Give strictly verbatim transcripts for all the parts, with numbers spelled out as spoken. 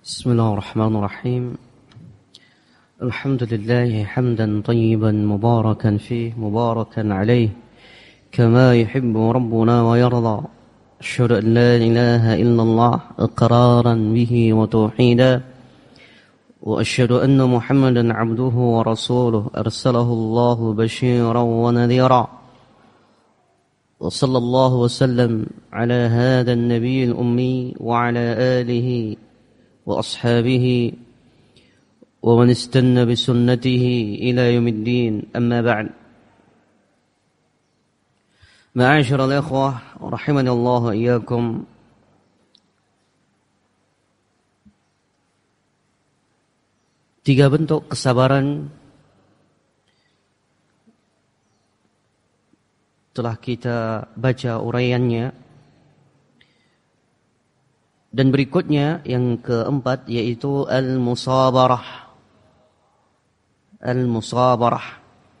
بسم الله الرحمن الرحيم الحمد لله حمدا طيبا مباركا فيه مباركا عليه كما يحب ربنا ويرضى أشهد أن لا إله إلا الله إقرارا به وتوحيدا وأشهد أن محمدا عبده ورسوله أرسله الله بشيرا ونذيرا وصلى الله وسلم على هذا النبي الأمي وعلى آله وأصحابه ومن استنى بسنته إلى يوم الدين أما بعد معاشر الإخوة رحمني الله وإياكم. Tiga bentuk kesabaran telah kita baca uraiannya, dan berikutnya yang keempat yaitu al-musabarah. Al-musabarah.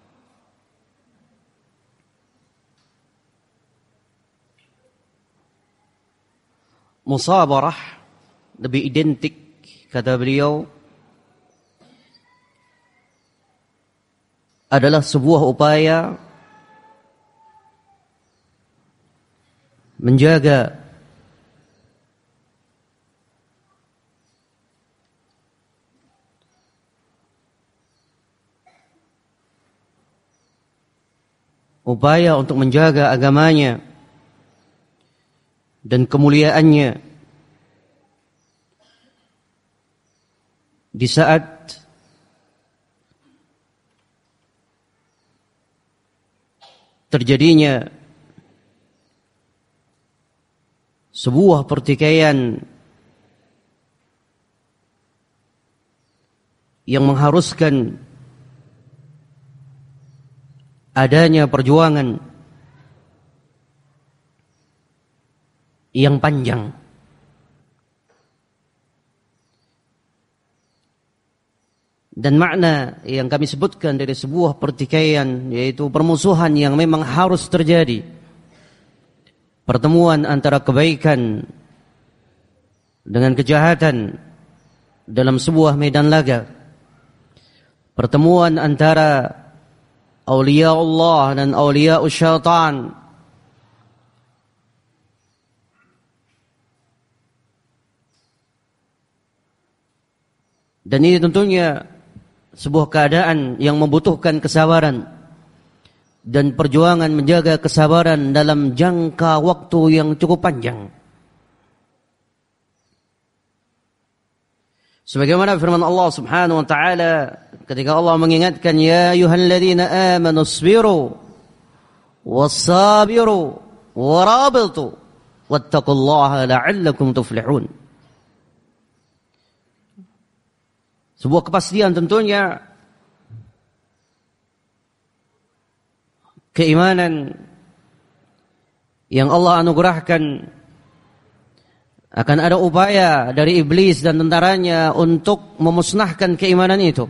Musabarah lebih identik, kata beliau, adalah sebuah upaya menjaga upaya untuk menjaga agamanya dan kemuliaannya di saat terjadinya sebuah pertikaian yang mengharuskan adanya perjuangan yang panjang. Dan makna yang kami sebutkan dari sebuah pertikaian yaitu permusuhan yang memang harus terjadi. Pertemuan antara kebaikan dengan kejahatan dalam sebuah medan laga. Pertemuan antara awliya Allah dan awliya syaitan. Dan ini tentunya sebuah keadaan yang membutuhkan kesabaran dan perjuangan menjaga kesabaran dalam jangka waktu yang cukup panjang. Sebagaimana firman Allah Subhanahu wa taala ketika Allah mengingatkan, ya ayyuhalladzina amanu isbiru wassabiru warabitu wattaqullaha la'allakum tuflihun. Sebuah kepastian tentunya keimanan yang Allah anugerahkan, akan ada upaya dari iblis dan tentaranya untuk memusnahkan keimanan itu.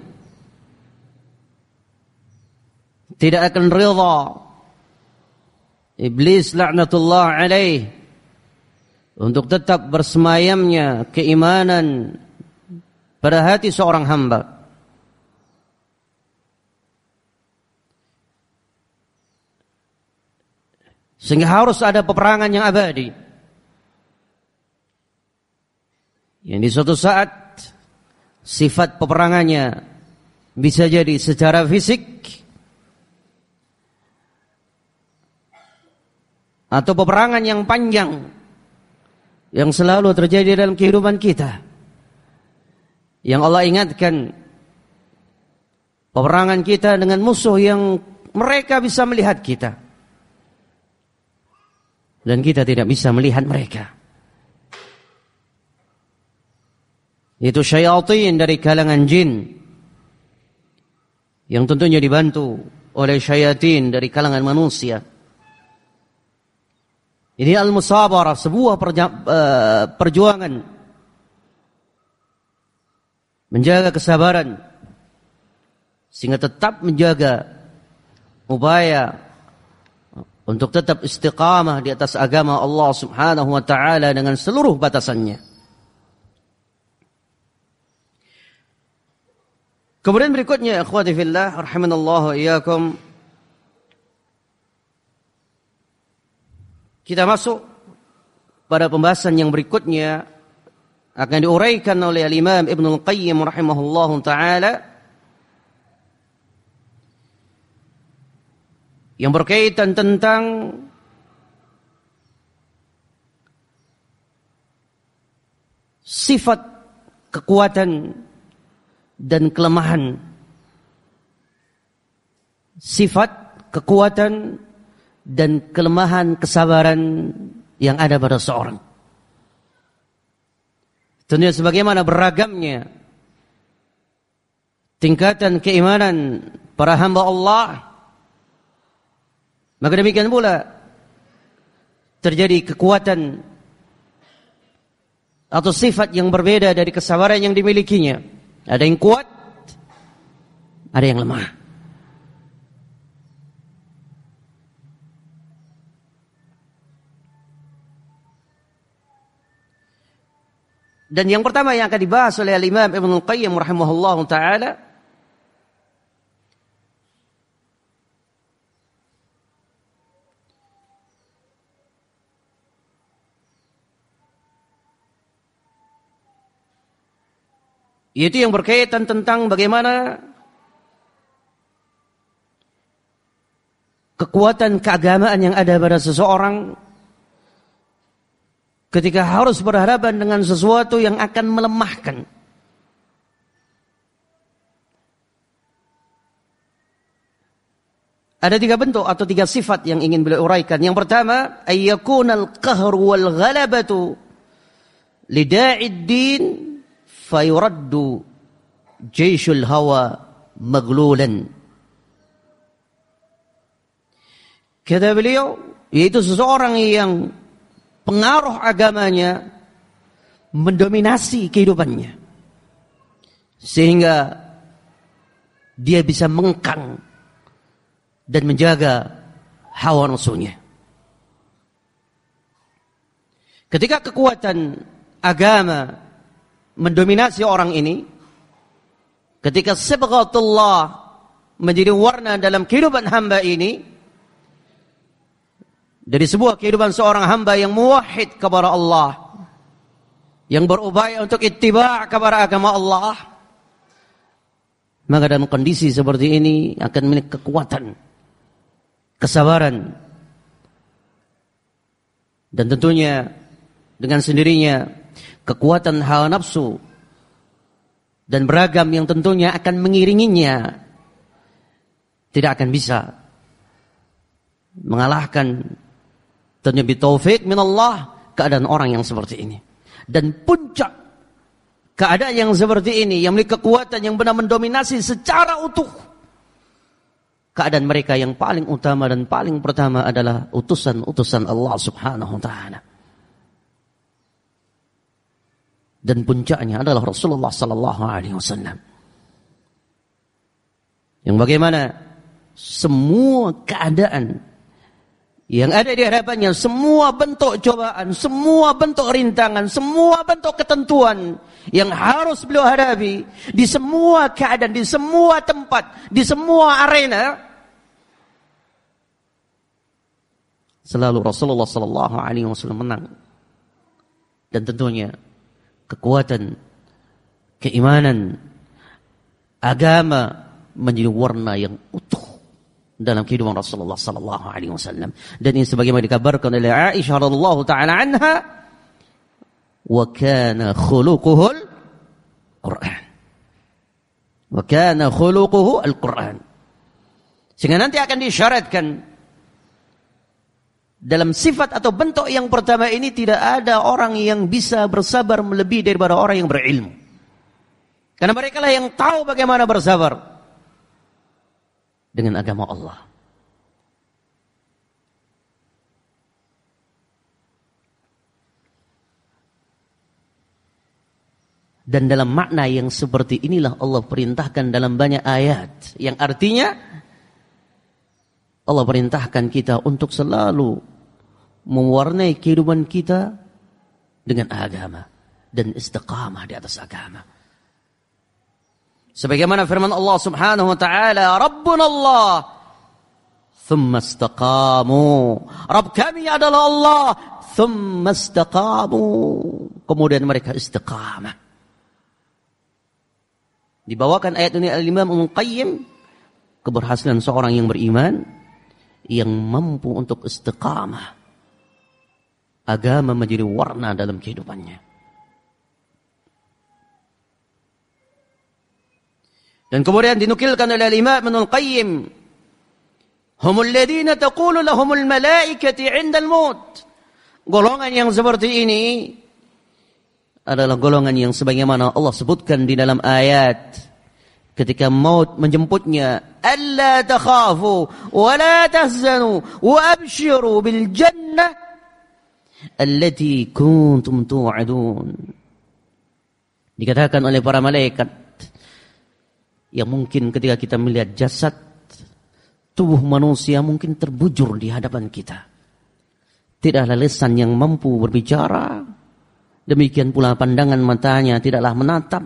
Tidak akan rida iblis laknatullah alaih untuk tetap bersemayamnya keimanan pada hati seorang hamba. Sehingga harus ada peperangan yang abadi, yang di suatu saat sifat peperangannya bisa jadi secara fisik atau peperangan yang panjang yang selalu terjadi dalam kehidupan kita. Yang Allah ingatkan, peperangan kita dengan musuh yang mereka bisa melihat kita dan kita tidak bisa melihat mereka. Itu syayatin dari kalangan jin yang tentunya dibantu oleh syayatin dari kalangan manusia. Ini al-musabarah, sebuah perja- uh, perjuangan menjaga kesabaran sehingga tetap menjaga upaya untuk tetap istiqamah di atas agama Allah Subhanahu wa taala dengan seluruh batasannya. Kemudian berikutnya, ikhwati fillah, rahimanallahu iyyakum, kita masuk pada pembahasan yang berikutnya akan diuraikan oleh Al-Imam Ibnul Qayyim rahimahullahu taala yang berkaitan tentang sifat kekuatan dan kelemahan, sifat kekuatan dan kelemahan kesabaran yang ada pada seorang. Tentunya sebagaimana beragamnya tingkatan keimanan para hamba Allah, maka demikian pula terjadi kekuatan atau sifat yang berbeda dari kesabaran yang dimilikinya. Ada yang kuat, ada yang lemah. Dan yang pertama yang akan dibahas oleh Al-Imam Ibnul Qayyim rahimahullahu taala yaitu yang berkaitan tentang bagaimana kekuatan keagamaan yang ada pada seseorang ketika harus berhadapan dengan sesuatu yang akan melemahkan. Ada tiga bentuk atau tiga sifat yang ingin beliau uraikan. Yang pertama, ayyakunal qahru wal ghalabatu lida'id din fayuraddu jayshul hawa maglulan. Kata beliau, yaitu seseorang yang pengaruh agamanya mendominasi kehidupannya, sehingga dia bisa mengekang dan menjaga hawa nafsunya. Ketika kekuatan agama mendominasi orang ini, ketika sibghatullah menjadi warna dalam kehidupan hamba ini, dari sebuah kehidupan seorang hamba yang muwahhid kepada Allah, yang berupaya untuk ittiba' kepada agama Allah, maka dalam kondisi seperti ini akan memiliki kekuatan, kesabaran, dan tentunya dengan sendirinya kekuatan hawa nafsu dan beragam yang tentunya akan mengiringinya tidak akan bisa mengalahkan tentunya bitaufik minallah keadaan orang yang seperti ini. Dan puncak keadaan yang seperti ini yang memiliki kekuatan yang benar mendominasi secara utuh, keadaan mereka yang paling utama dan paling pertama adalah utusan-utusan Allah subhanahu wa ta'ala. Dan puncaknya adalah Rasulullah sallallahu alaihi wasallam, yang bagaimana semua keadaan yang ada di hadapannya, semua bentuk cobaan, semua bentuk rintangan, semua bentuk ketentuan yang harus beliau hadapi di semua keadaan, di semua tempat, di semua arena, selalu Rasulullah sallallahu alaihi wasallam menang. Dan tentunya kekuatan keimanan agama menjadi warna yang utuh dalam kehidupan Rasulullah sallallahu alaihi wasallam. Dan ini sebagaimana dikabarkan oleh Aisyah radhiyallahu taala anha, wa kana khuluquhul Quran. Wa kana khuluquhu al-Quran. Sehingga nanti akan disyaratkan dalam sifat atau bentuk yang pertama ini tidak ada orang yang bisa bersabar melebihi daripada orang yang berilmu. Karena mereka lah yang tahu bagaimana bersabar dengan agama Allah. Dan dalam makna yang seperti inilah Allah perintahkan dalam banyak ayat, yang artinya Allah perintahkan kita untuk selalu mewarnai kehidupan kita dengan agama dan istiqamah di atas agama. Sebagaimana firman Allah Subhanahu wa taala, Rabbunallah, thumma istaqamu. Rabb kami adalah Allah, thumma istaqamu. Kemudian mereka istiqamah. Dibawakan ayat ini al-Imam Ibnu Qayyim, keberhasilan seorang yang beriman yang mampu untuk istiqamah. Agama menjadi warna dalam kehidupannya. Dan kemudian dinukilkan oleh Imam Ibnul Qayyim, humul ladzina taqulu lahumul malaikatu 'inda al-maut. Golongan yang seperti ini adalah golongan yang sebagaimana Allah sebutkan di dalam ayat ketika maut menjemputnya, alla takhafu wa la tahzanu wa abshiru bil jannah allati kuntum tu'adun. Dikatakan oleh para malaikat yang mungkin ketika kita melihat jasad tubuh manusia mungkin terbujur di hadapan kita. Tidak ada lisan yang mampu berbicara. Demikian pula pandangan matanya tidaklah menatap.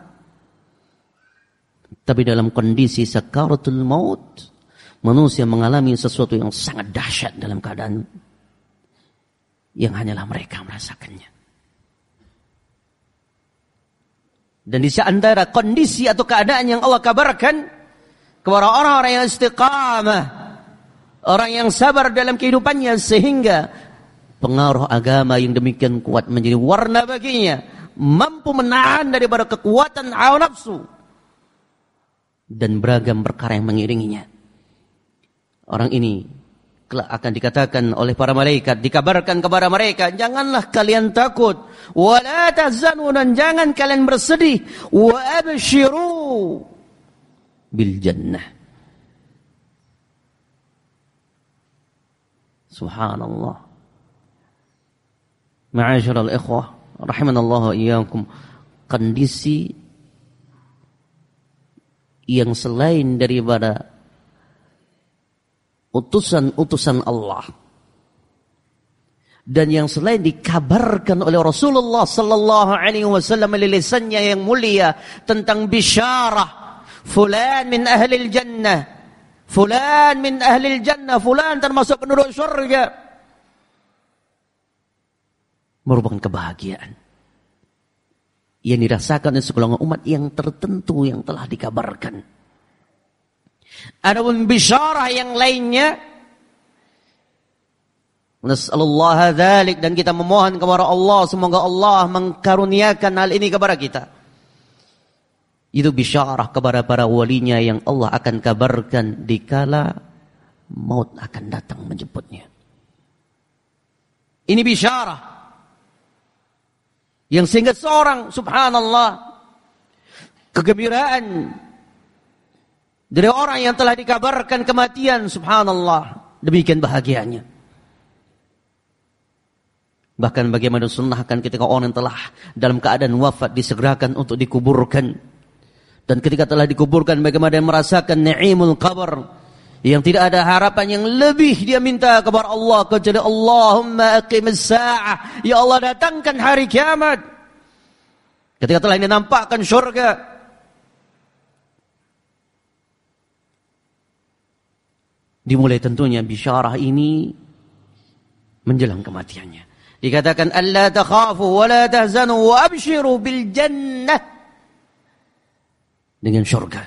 Tapi dalam kondisi sakaratul maut, manusia mengalami sesuatu yang sangat dahsyat dalam keadaan yang hanyalah mereka merasakannya. Dan di antara kondisi atau keadaan yang Allah kabarkan kepada orang-orang yang istiqamah, orang yang sabar dalam kehidupannya sehingga pengaruh agama yang demikian kuat menjadi warna baginya, mampu menahan daripada kekuatan hawa nafsu dan beragam perkara yang mengiringinya. Orang ini kelak akan dikatakan oleh para malaikat, dikabarkan kepada mereka, janganlah kalian takut, wa la tahzanu, dan jangan kalian bersedih, wa abshiru bil jannah. Subhanallah. Ma'asyiral ikhwah rahimanallahu wa iyyakum, kondisi yang selain daripada utusan-utusan Allah dan yang selain dikabarkan oleh Rasulullah sallallahu alaihi wasallam melalui lisannya yang mulia tentang bisyarah, fulan min ahli jannah, fulan min ahli jannah, fulan termasuk penduduk surga, merupakan kebahagiaan yang dirasakan oleh segolongan umat yang tertentu yang telah dikabarkan. Adapun bisyarah yang lainnya, nasallallahu dzalik, dan kita memohon kepada Allah semoga Allah mengkaruniakan hal ini kepada kita. Itu bisyarah kepada para walinya yang Allah akan kabarkan dikala maut akan datang menjemputnya. Ini bisyarah yang sehingga seorang, subhanallah, kegembiraan dari orang yang telah dikabarkan kematian, subhanallah, demikian bahagianya. Bahkan bagaimana sunnahkan ketika orang yang telah dalam keadaan wafat disegerakan untuk dikuburkan. Dan ketika telah dikuburkan bagaimana dia merasakan ni'imul qabr, yang tidak ada harapan yang lebih dia minta kepada Allah kecuali Allahumma aqimis sa'ah, ya Allah datangkan hari kiamat. Ketika telah dinampakkan syurga, dimulai tentunya bisyarah ini menjelang kematiannya. Dikatakan alla takhafu wa la tahzanu wa abshiru bil jannah, dengan syurga.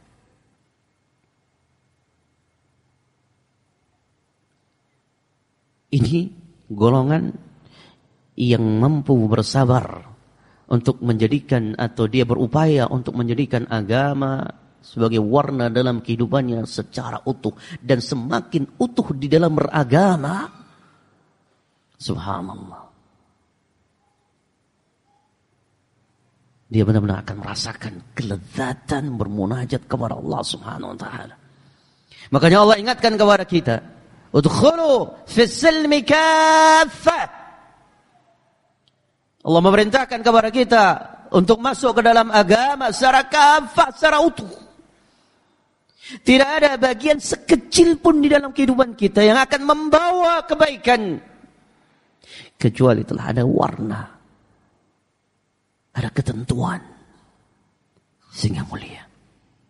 Ini golongan yang mampu bersabar untuk menjadikan atau dia berupaya untuk menjadikan agama sebagai warna dalam kehidupannya secara utuh, dan semakin utuh di dalam beragama, subhanallah, dia benar-benar akan merasakan kelezatan bermunajat kepada Allah subhanahu wa ta'ala. Makanya Allah ingatkan kepada kita, udkhulu fis silmi kaffah. Allah memerintahkan kepada kita untuk masuk ke dalam agama secara kafah, secara utuh. Tidak ada bagian sekecil pun di dalam kehidupan kita yang akan membawa kebaikan kecuali telah ada warna, ada ketentuan sehingga mulia.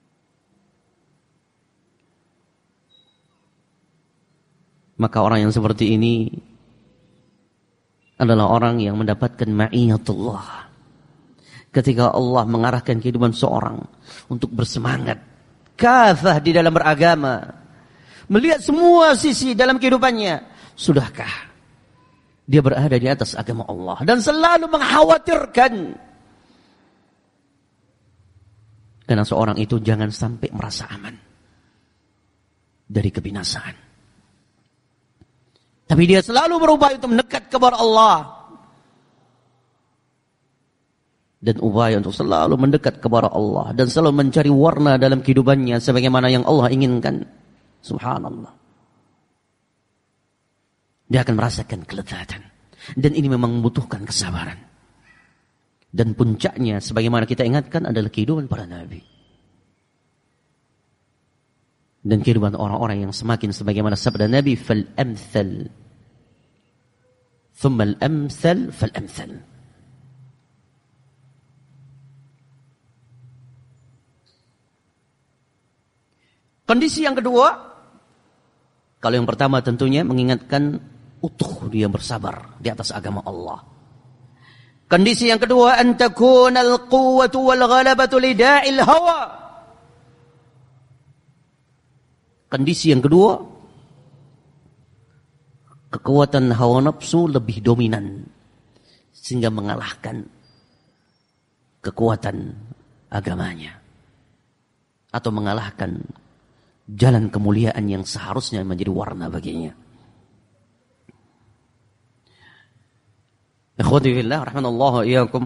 Maka orang yang seperti ini adalah orang yang mendapatkan ma'iyatullah. Ketika Allah mengarahkan kehidupan seorang untuk bersemangat, kafah di dalam beragama, melihat semua sisi dalam kehidupannya, sudahkah dia berada di atas agama Allah dan selalu mengkhawatirkan karena seorang itu jangan sampai merasa aman dari kebinasaan. Tapi dia selalu berupaya untuk mendekat kepada Allah. Dan upaya untuk selalu mendekat kepada Allah. Dan selalu mencari warna dalam kehidupannya sebagaimana yang Allah inginkan. Subhanallah. Dia akan merasakan kelezatan. Dan ini memang membutuhkan kesabaran. Dan puncaknya sebagaimana kita ingatkan adalah kehidupan para nabi. Dan kehidupan orang-orang yang semakin sebagaimana sabda Nabi, fal amthal thumma al amthal fal amthal. Kondisi yang kedua, kalau yang pertama tentunya mengingatkan utuh dia bersabar di atas agama Allah. Kondisi yang kedua, an takuna al quwwatu wal ghalabatu lida'il hawa. Kondisi yang kedua, kekuatan hawa nafsu lebih dominan sehingga mengalahkan kekuatan agamanya atau mengalahkan jalan kemuliaan yang seharusnya menjadi warna baginya. Ikhwati fillah rahimanallahu iyyakum.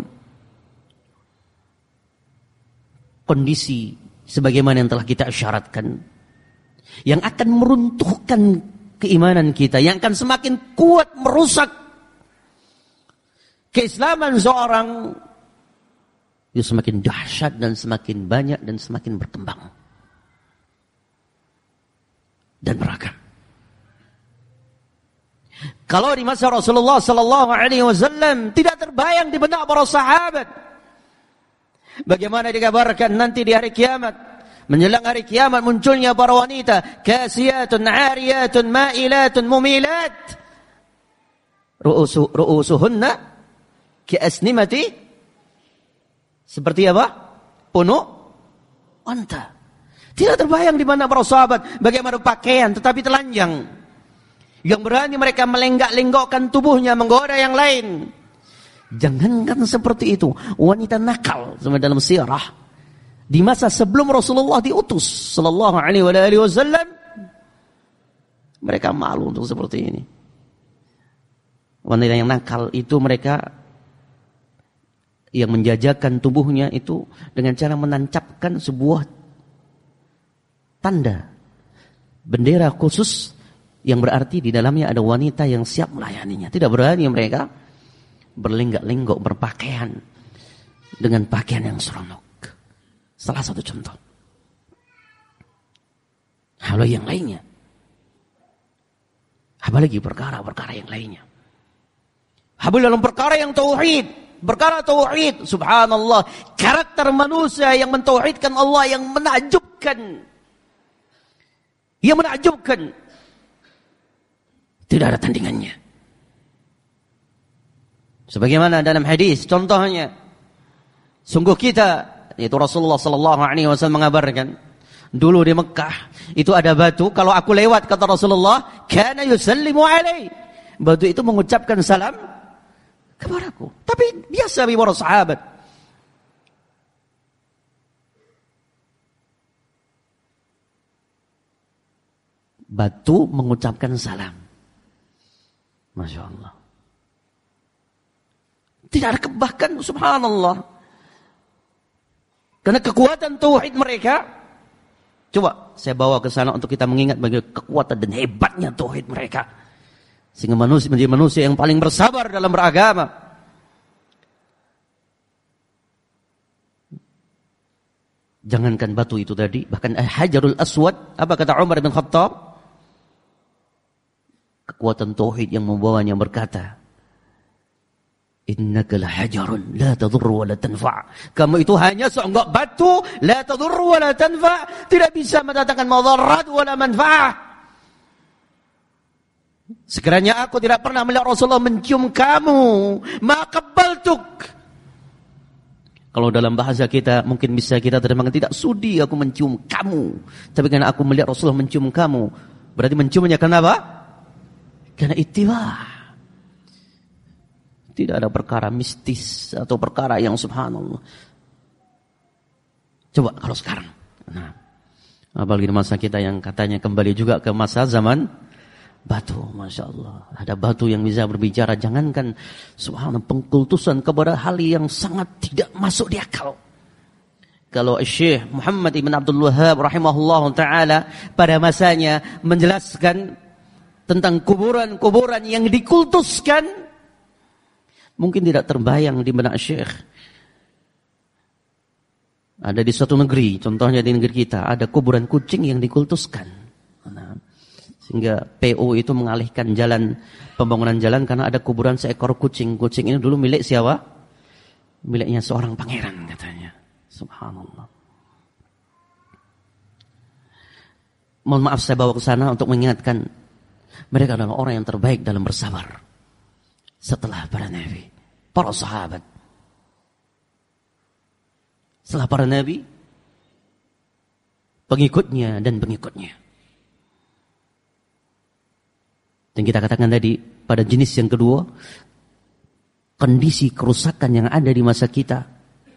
Kondisi sebagaimana yang telah kita isyaratkan, yang akan meruntuhkan keimanan kita, yang akan semakin kuat merusak keislaman seorang, itu semakin dahsyat dan semakin banyak dan semakin berkembang dan beragam. Kalau di masa Rasulullah sallallahu alaihi wasallam tidak terbayang di benak para sahabat bagaimana dikabarkan nanti di hari kiamat. Menjelang hari kiamat munculnya para wanita kasiyatun, 'ariyatun, ma'ilatun, mumilat. Ru'usu ru'usuhunna ka'asnimati, seperti apa? Punuk unta. Tidak terbayang di mana para sahabat bagaimana pakaian tetapi telanjang. Yang berani mereka melenggak-lenggokkan tubuhnya menggoda yang lain. Jangankan seperti itu, wanita nakal sama dalam sirah. Di masa sebelum Rasulullah diutus sallallahu alaihi wasallam, mereka malu untuk seperti ini. Wanita yang nakal itu mereka yang menjajakan tubuhnya itu dengan cara menancapkan sebuah tanda bendera khusus yang berarti di dalamnya ada wanita yang siap melayaninya. Tidak berani mereka berlenggak-lenggok berpakaian dengan pakaian yang seronok. Salah satu contoh. Hal yang lainnya. Apalagi perkara-perkara yang lainnya. Apalagi dalam perkara yang tauhid, perkara tauhid, subhanallah, karakter manusia yang mentauhidkan Allah yang menakjubkan. Yang menakjubkan. Tidak ada tandingannya. Sebagaimana dalam hadis, contohnya, sungguh kita, yaitu Rasulullah sallallahu alaihi wasallam mengabarkan, dulu di Mekah itu ada batu, kalau aku lewat kata Rasulullah, kana yusallimu alai. Batu itu mengucapkan salam kepadaku. Tapi biasa bagi para sahabat. Batu mengucapkan salam. Masya Allah. Tidak ada kebahkan, subhanallah. Karena kekuatan tauhid mereka, coba saya bawa ke sana untuk kita mengingat bagaimana kekuatan dan hebatnya tauhid mereka. Sehingga manusia menjadi manusia yang paling bersabar dalam beragama. Jangankan batu itu tadi, bahkan Hajarul Aswad, apa kata Umar bin Khattab? Kekuatan tauhid yang membawanya berkata, innaka lahajarun la tadurru wa la tanfa'. Kamu itu hanya seonggok batu, la tadurru wa la tanfa', tidak bisa mendatangkan madarat wa la manfa'ah. Sekiranya aku tidak pernah melihat Rasulullah mencium kamu, ma qabbaltuk. Kalau dalam bahasa kita mungkin bisa kita terjemahkan, tidak sudi aku mencium kamu, tapi karena aku melihat Rasulullah mencium kamu, berarti menciumnya kenapa? Karena ittiba. Tidak ada perkara mistis atau perkara yang subhanallah. Coba kalau sekarang. Nah, apalagi di masa kita yang katanya kembali juga ke masa zaman batu, Masya Allah. Ada batu yang bisa berbicara. Jangankan subhanallah pengkultusan kepada hal yang sangat tidak masuk di akal. Kalau Syekh Muhammad Ibn Abdul Wahhab rahimahullah ta'ala pada masanya menjelaskan tentang kuburan-kuburan yang dikultuskan, mungkin tidak terbayang di benak Syekh. Ada di suatu negeri, contohnya di negeri kita, ada kuburan kucing yang dikultuskan. Nah, sehingga P O itu mengalihkan jalan, pembangunan jalan karena ada kuburan seekor kucing. Kucing ini dulu milik siapa? Miliknya seorang pangeran katanya. Subhanallah. Mohon maaf saya bawa ke sana untuk mengingatkan, mereka adalah orang yang terbaik dalam bersabar. Setelah para nabi, para sahabat. Setelah para nabi, pengikutnya dan pengikutnya. Dan kita katakan tadi, pada jenis yang kedua, kondisi kerusakan yang ada di masa kita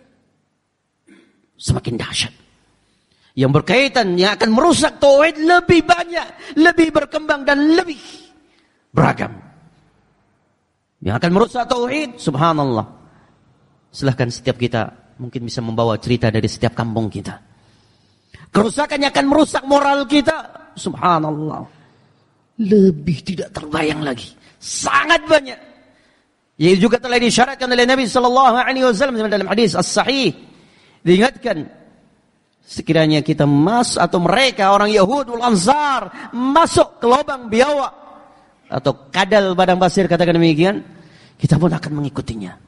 semakin dahsyat. Yang berkaitan, yang akan merusak tauhid lebih banyak, lebih berkembang dan lebih beragam. Yang akan merusak tauhid, subhanallah. Silahkan setiap kita mungkin bisa membawa cerita dari setiap kampung kita. Kerusakan yang akan merusak moral kita, subhanallah. Lebih tidak terbayang lagi. Sangat banyak. Yang juga telah disyaratkan oleh Nabi sallallahu alaihi wasallam dalam hadis as-sahih. Diingatkan, sekiranya kita masuk atau mereka orang Yahud wal Ansar masuk ke lubang biawak atau kadal padang pasir, katakan demikian, kita pun akan mengikutinya.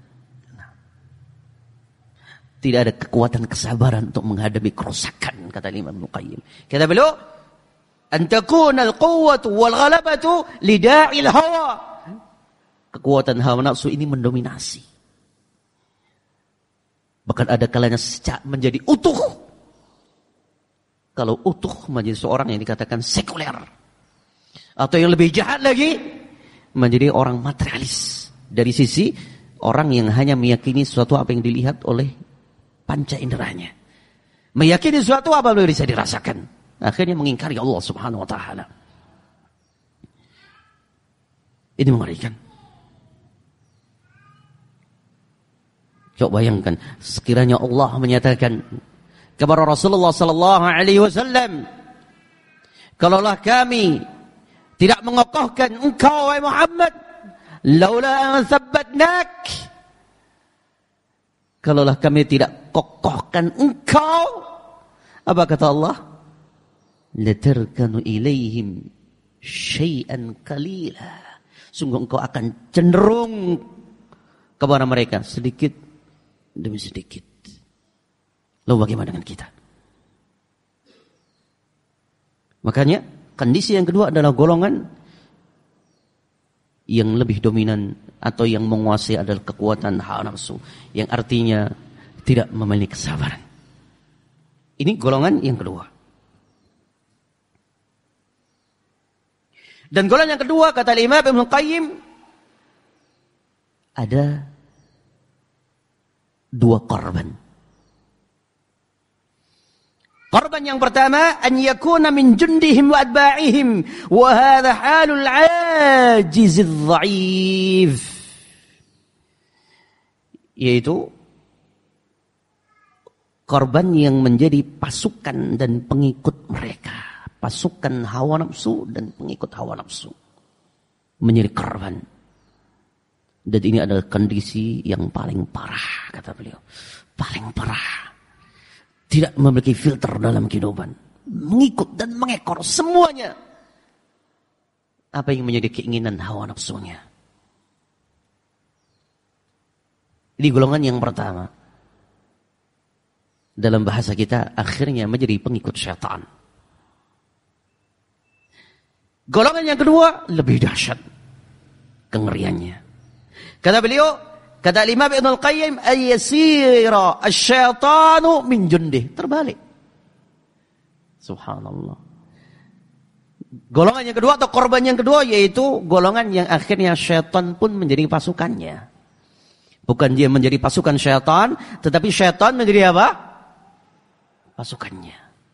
Tidak ada kekuatan kesabaran untuk menghadapi kerusakan, kata Imam Ibnu Qayyim. Kata beliau, an takuna al-quwwatu wal ghalabatu lida'il hawa. Kekuatan hawa nafsu ini mendominasi. Bahkan ada kalanya menjadi utuh. Kalau utuh menjadi seorang yang dikatakan sekuler. Atau yang lebih jahat lagi, menjadi orang materialis. Dari sisi orang yang hanya meyakini sesuatu apa yang dilihat oleh panca inderanya. Meyakini sesuatu apa yang bisa dirasakan. Akhirnya mengingkari Allah subhanahu wa ta'ala. Ini mengerikan. Coba bayangkan, sekiranya Allah menyatakan kepada Rasulullah sallallahu alaihi wasallam, kalaulah kami tidak mengokohkan engkau wahai Muhammad, laula an thabbatnak, kalaulah kami tidak kokohkan engkau, apa kata Allah? Latarkanu ilaihim syai'an qalila. Sungguh engkau akan cenderung kepada mereka sedikit demi sedikit. Lalu bagaimana dengan kita? Makanya kondisi yang kedua adalah golongan yang lebih dominan atau yang menguasai adalah kekuatan hawa nafsu, yang artinya tidak memiliki kesabaran. Ini golongan yang kedua. Dan golongan yang kedua, kata Imam Ibnu Qayyim, ada dua korban. Korban yang pertama, an yakuna min jundihim wa adba'ihim, wa hadha halul ajiz adh-dha'if. Yaitu korban yang menjadi pasukan dan pengikut mereka. Pasukan hawa nafsu dan pengikut hawa nafsu menjadi korban. Dan ini adalah kondisi yang paling parah, kata beliau. Paling parah. Tidak memiliki filter dalam kehidupan. Mengikut dan mengekor semuanya. Apa yang menjadi keinginan hawa nafsunya. Ini golongan yang pertama. Dalam bahasa kita akhirnya menjadi pengikut syaitan. Golongan yang kedua lebih dahsyat kengeriannya. Kata beliau, kata Imam Ibnu Al-Qayyim, ayyasira asyaitanu min jundih. Terbalik. Subhanallah. Golongan yang kedua atau korban yang kedua yaitu golongan yang akhirnya syaitan pun menjadi pasukannya. Bukan dia menjadi pasukan syaitan, tetapi syaitan menjadi apa? Pasukannya.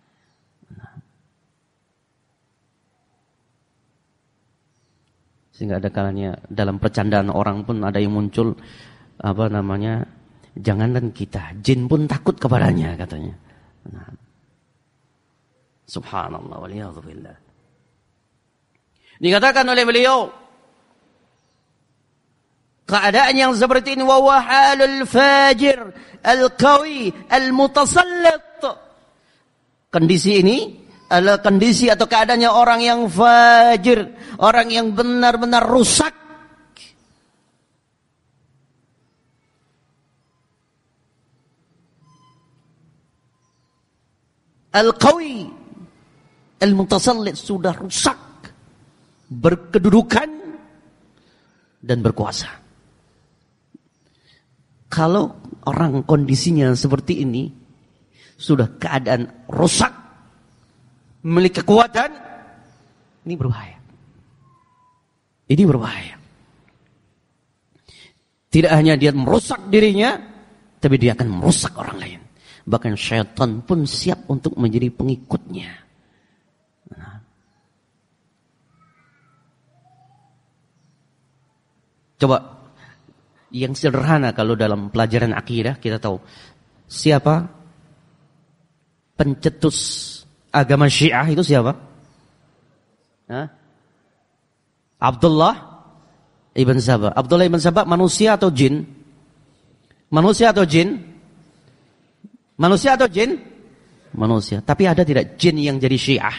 Sehingga ada kalanya dalam percandaan orang pun ada yang muncul apa namanya, jangankan kita, jin pun takut kepadanya katanya. Nah. Subhanallah waliyadzubillah. Dikatakan oleh beliau, keadaan yang seperti ini, wa wahalul fajir al-qawi al-mutasallit. Kondisi ini adalah kondisi atau keadaannya orang yang fajir, orang yang benar-benar rusak. Al-qawi al-mutasallit, sudah rusak, berkedudukan dan berkuasa. Kalau orang kondisinya seperti ini, sudah keadaan rusak, memiliki kekuatan, ini berbahaya. Ini berbahaya. Tidak hanya dia merusak dirinya, tapi dia akan merusak orang lain. Bahkan syaitan pun siap untuk menjadi pengikutnya. Nah. Coba yang sederhana, kalau dalam pelajaran akidah kita tahu siapa pencetus agama Syiah itu siapa? Hah? Abdullah ibn Sabah. Abdullah ibn Sabah manusia atau jin? Manusia atau jin? Manusia atau jin? Manusia. Tapi ada tidak jin yang jadi Syiah?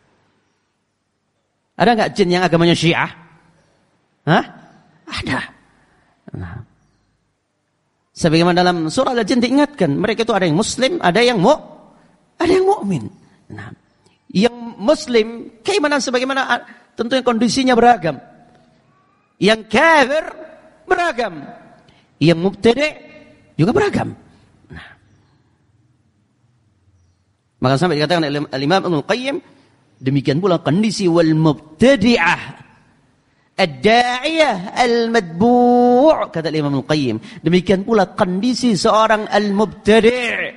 Ada enggak jin yang agamanya Syiah? Hah? Ada. Nah. Sebagaimana dalam surah Al-Jin diingatkan, mereka itu ada yang muslim, ada yang mu, ada yang mukmin. Nah, yang muslim keimanan sebagaimana tentunya kondisinya beragam. Yang kafir beragam. Yang mubtadi' juga beragam. Nah. Maka sampai dikatakan oleh Imam Ibnu Qayyim, demikian pula kondisi wal mubtadi'ah ad-da'iyah al-madbu', kata Imam Ibnu Qayyim. Demikian pula kondisi seorang al-mubtadi'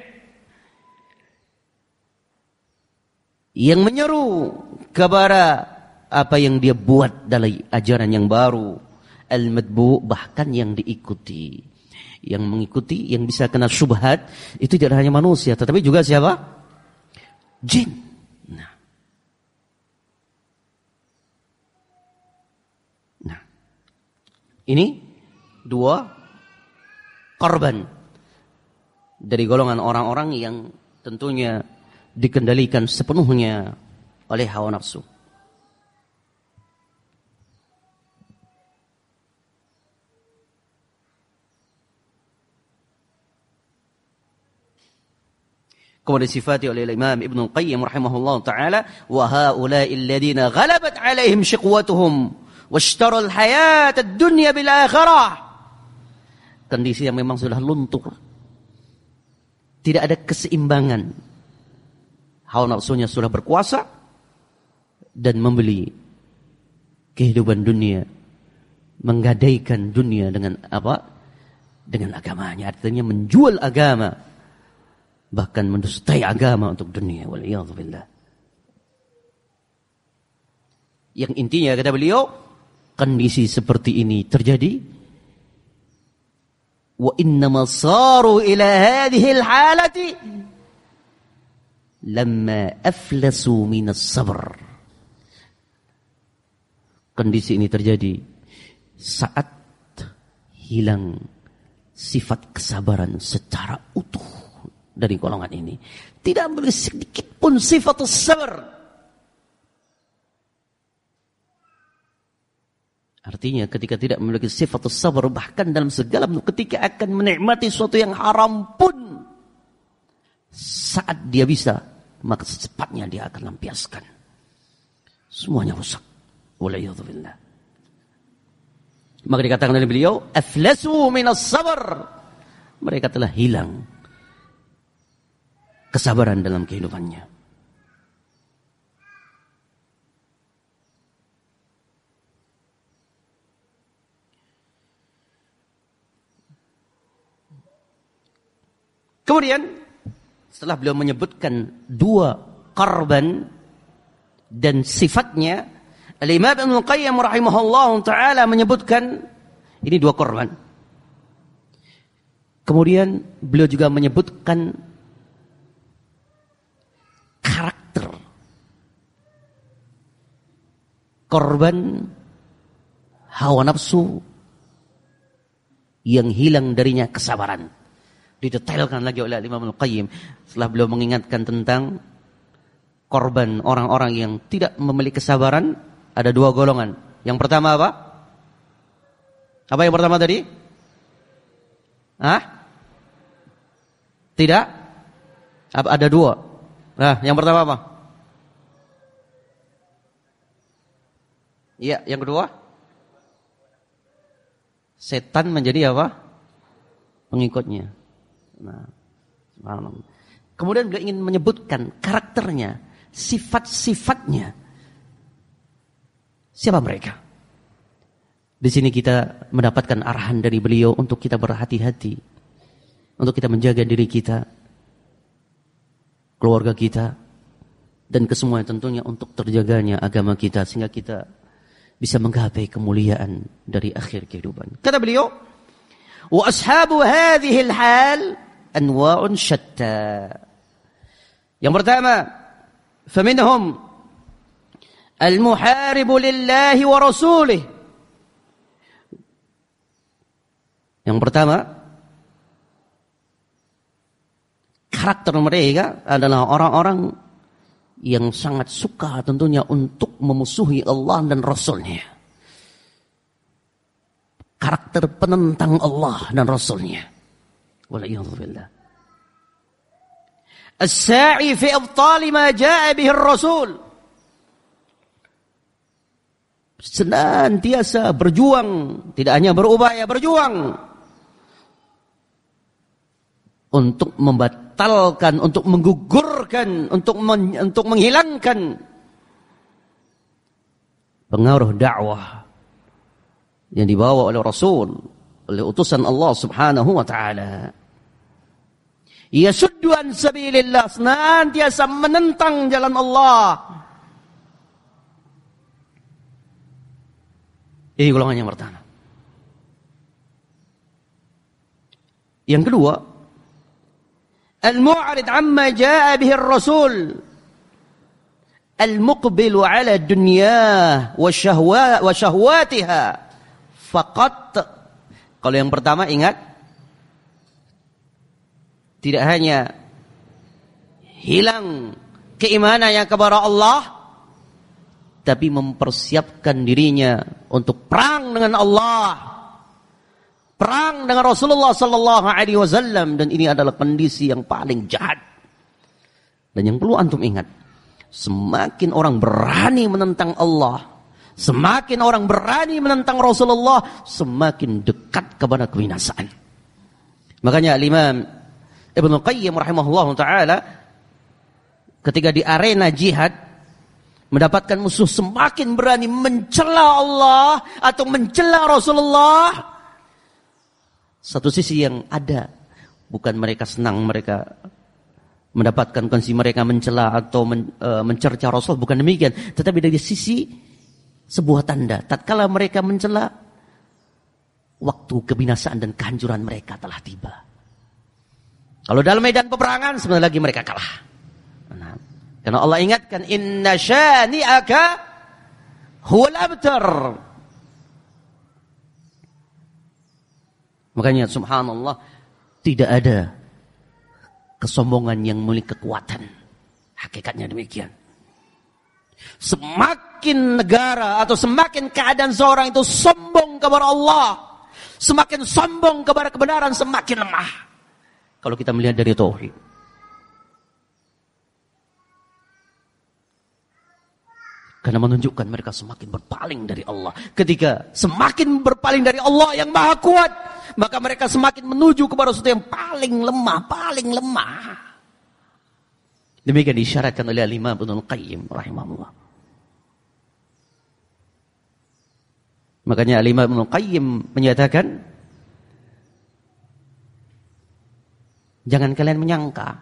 yang menyeru kepada apa yang dia buat dalam ajaran yang baru, al-madbu', bahkan yang diikuti. Yang mengikuti, yang bisa kena syubhat, itu tidak hanya manusia, tetapi juga siapa? Jin. Nah. Nah. Ini dua korban dari golongan orang-orang yang tentunya dikendalikan sepenuhnya oleh hawa nafsu. Kemudian disifati oleh Imam Ibnu Qayyim rahimahullah ta'ala, wa haula'i alladhina ghalabat 'alaihim shiqwatuhum washtaru al-hayata ad-dunya bil akhirah. Kondisi yang memang sudah luntur. Tidak ada keseimbangan. Hawa nafsunya sudah berkuasa dan membeli kehidupan dunia, menggadaikan dunia dengan apa? Dengan agamanya, artinya menjual agama, bahkan mendustai agama untuk dunia. Waliyadzubillah. Yang intinya kata beliau, kondisi seperti ini terjadi. Wa innama saru ila hadhihi al-halati lamma aflasu minas sabr. Kondisi ini terjadi saat hilang sifat kesabaran secara utuh dari golongan ini. Tidak memiliki sedikit pun sifat sabar. Artinya ketika tidak memiliki sifat sabar, bahkan dalam segala ketika akan menikmati sesuatu yang haram pun, saat dia bisa, maka secepatnya dia akan lampiaskan. Semuanya rusak. Waliyadzubillah. Maka dikatakan oleh beliau, aflasu minas sabar. Mereka telah hilang kesabaran dalam kehidupannya. Kemudian setelah beliau menyebutkan dua korban dan sifatnya, Al-Imam Ibnu Qayyim rahimahullah taala menyebutkan ini dua korban. Kemudian beliau juga menyebutkan karakter korban hawa nafsu yang hilang darinya kesabaran. Didetailkan lagi oleh Imam Al-Qayyim setelah beliau mengingatkan tentang korban orang-orang yang tidak memiliki kesabaran. Ada dua golongan. Yang pertama apa? Apa yang pertama tadi? Hah? Tidak? Apa, ada dua. Nah, yang pertama apa? Iya, yang kedua? Setan menjadi apa? Pengikutnya. Nah, subhanallah. Kemudian beliau ingin menyebutkan karakternya, sifat-sifatnya. Siapa mereka? Di sini kita mendapatkan arahan dari beliau untuk kita berhati-hati, untuk kita menjaga diri kita, keluarga kita, dan kesemuanya tentunya untuk terjaganya agama kita sehingga kita bisa menggapai kemuliaan dari akhir kehidupan. Kata beliau, wa ashabu hadhihi al-hal anwa'un shatta. Yang pertama, faminhum al-muharibu lillahi wa rasulih. Yang pertama, karakter mereka adalah orang-orang yang sangat suka tentunya untuk memusuhi Allah dan Rasulnya. Karakter penentang Allah dan Rasulnya. Wala'iyadzubillah. As-sa'i fi ibtali ma ja'a bihi ar-rasul. Senantiasa berjuang, tidak hanya berupaya, berjuang untuk membatalkan, untuk menggugurkan, untuk men, untuk menghilangkan pengaruh dakwah yang dibawa oleh Rasul, oleh utusan Allah Subhanahu wa taala. Yasuddu an sabilillah, senantiasa menentang jalan Allah. Ini golongan yang pertama. Yang kedua, al-mu'rid amma jaa'a bihi ar-rasul, al-muqbilu 'ala ad-dunya wa syahwa wa syahwatiha faqat. Kalau yang pertama ingat, tidak hanya hilang keimanannya kepada Allah, tapi mempersiapkan dirinya untuk perang dengan Allah, perang dengan Rasulullah sallallahu alaihi wasallam, dan ini adalah kondisi yang paling jahat. Dan yang perlu antum ingat, semakin orang berani menentang Allah, semakin orang berani menentang Rasulullah, semakin dekat kepada kebinasaan. Makanya Imam Ibnu Qayyim rahimahullah taala ketika di arena jihad mendapatkan musuh semakin berani mencela Allah atau mencela Rasulullah, satu sisi yang ada, bukan mereka senang mereka mendapatkan kondisi mereka mencela atau men, e, mencerca Rasul, bukan demikian, tetapi dari sisi sebuah tanda, tatkala mereka mencela, waktu kebinasaan dan kehancuran mereka telah tiba. Kalau dalam medan peperangan sebentar lagi mereka kalah. Nah, karena Allah ingatkan, inna syani'aka huwal abtar. Makanya subhanallah, tidak ada kesombongan yang memiliki kekuatan. Hakikatnya demikian. Semakin negara atau semakin keadaan seorang itu sombong kepada Allah, semakin sombong kepada kebenaran, semakin lemah. Kalau kita melihat dari tauhid. Karena menunjukkan mereka semakin berpaling dari Allah. Ketika semakin berpaling dari Allah yang maha kuat, maka mereka semakin menuju kepada sesuatu yang paling lemah, paling lemah. Demikian disyaratkan oleh Imam Ibnul Qayyim rahimahullah. Makanya Imam Ibnul Qayyim menyatakan, jangan kalian menyangka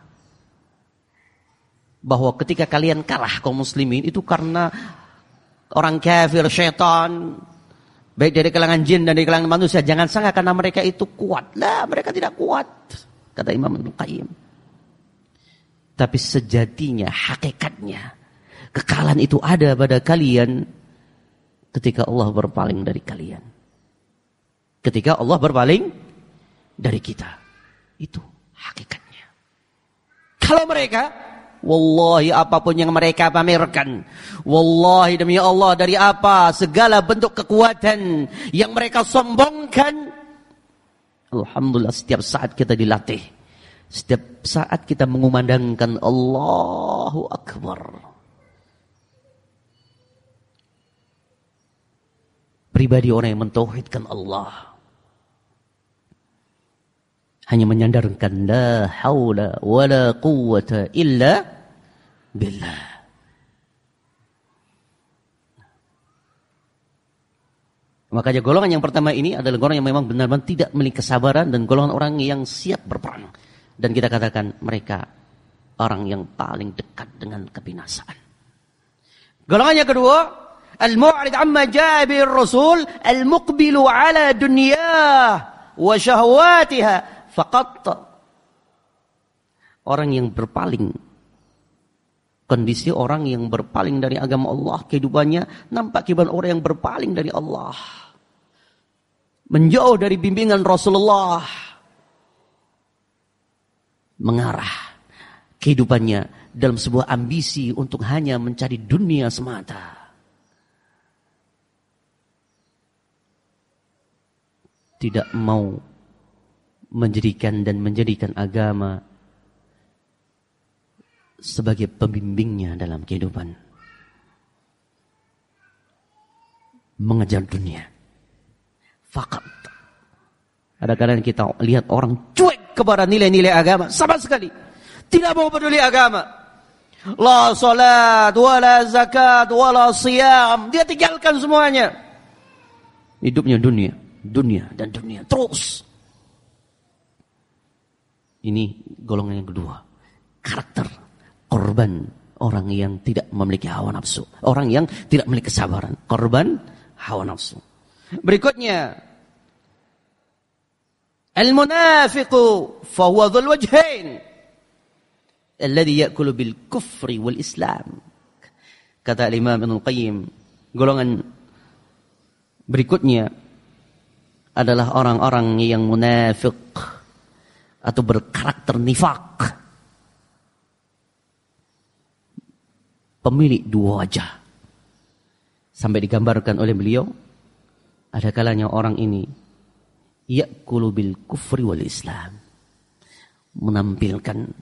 bahwa ketika kalian kalah kaum muslimin itu karena orang kafir, syaitan, baik dari kalangan jin dan dari kalangan manusia. Jangan sangka karena mereka itu kuat. Lah, mereka tidak kuat, kata Imam Ibnul Qayyim. Tapi sejatinya, hakikatnya, kekalahan itu ada pada kalian ketika Allah berpaling dari kalian. Ketika Allah berpaling dari kita. Itu hakikatnya. Kalau mereka, wallahi apapun yang mereka pamerkan, wallahi demi Allah, dari apa segala bentuk kekuatan yang mereka sombongkan, alhamdulillah setiap saat kita dilatih, setiap saat kita mengumandangkan Allahu Akbar. Pribadi orang yang mentauhidkan Allah, hanya menyandarkan la haula wala quwwata illa billah. Makanya golongan yang pertama ini adalah golongan yang memang benar-benar tidak memiliki kesabaran dan golongan orang yang siap berperang. Dan kita katakan mereka orang yang paling dekat dengan kebinasaan. Golongan yang kedua, al-mu'rid amma ja'a bihi ar-rasul, al-muqbilu ala dunyah wa syahwatiha. Faqat, orang yang berpaling, kondisi orang yang berpaling dari agama Allah, kehidupannya nampak kehidupan orang yang berpaling dari Allah, menjauh dari bimbingan Rasulullah, mengarah kehidupannya dalam sebuah ambisi untuk hanya mencari dunia semata. Tidak mau menjadikan dan menjadikan agama sebagai pembimbingnya dalam kehidupan. Mengejar dunia. Fakat. Kadang-kadang kita lihat orang cuek kepada nilai-nilai agama sama sekali. Tidak mau peduli agama. La salat, wala zakat, wala siyam. Dia tinggalkan semuanya. Hidupnya dunia, dunia dan dunia terus. Ini golongan yang kedua. Karakter korban orang yang tidak memiliki hawa nafsu. Orang yang tidak memiliki kesabaran. Korban hawa nafsu. Berikutnya, al-munafiqu fahuwa dhul wajhain alladhi ya'kulu bil kufri wal islam. Kata Imam Ibnul Qayyim, golongan berikutnya adalah orang-orang yang munafik atau berkarakter nifak, pemilik dua wajah. Sampai digambarkan oleh beliau, ada kalanya orang ini ya'kulu bil kufri wal islam, menampilkan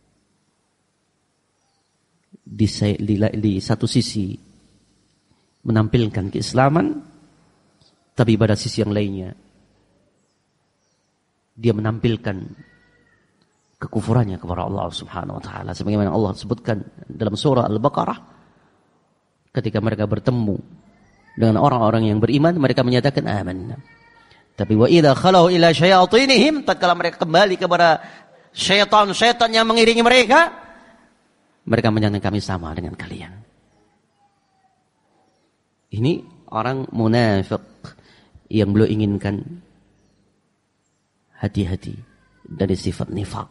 di, di, di satu sisi menampilkan keislaman, tapi pada sisi yang lainnya dia menampilkan kekufurannya kepada Allah Subhanahu wa taala, sebagaimana Allah sebutkan dalam surah Al-Baqarah ketika mereka bertemu dengan orang-orang yang beriman, mereka menyatakan amanna. Tapi wa idza khalau ila syayatinihim, tatkala mereka kembali kepada syaitan-syaitan yang mengiringi mereka, mereka menyatakan kami sama dengan kalian. Ini orang munafik yang beliau inginkan hati-hati dari sifat nifak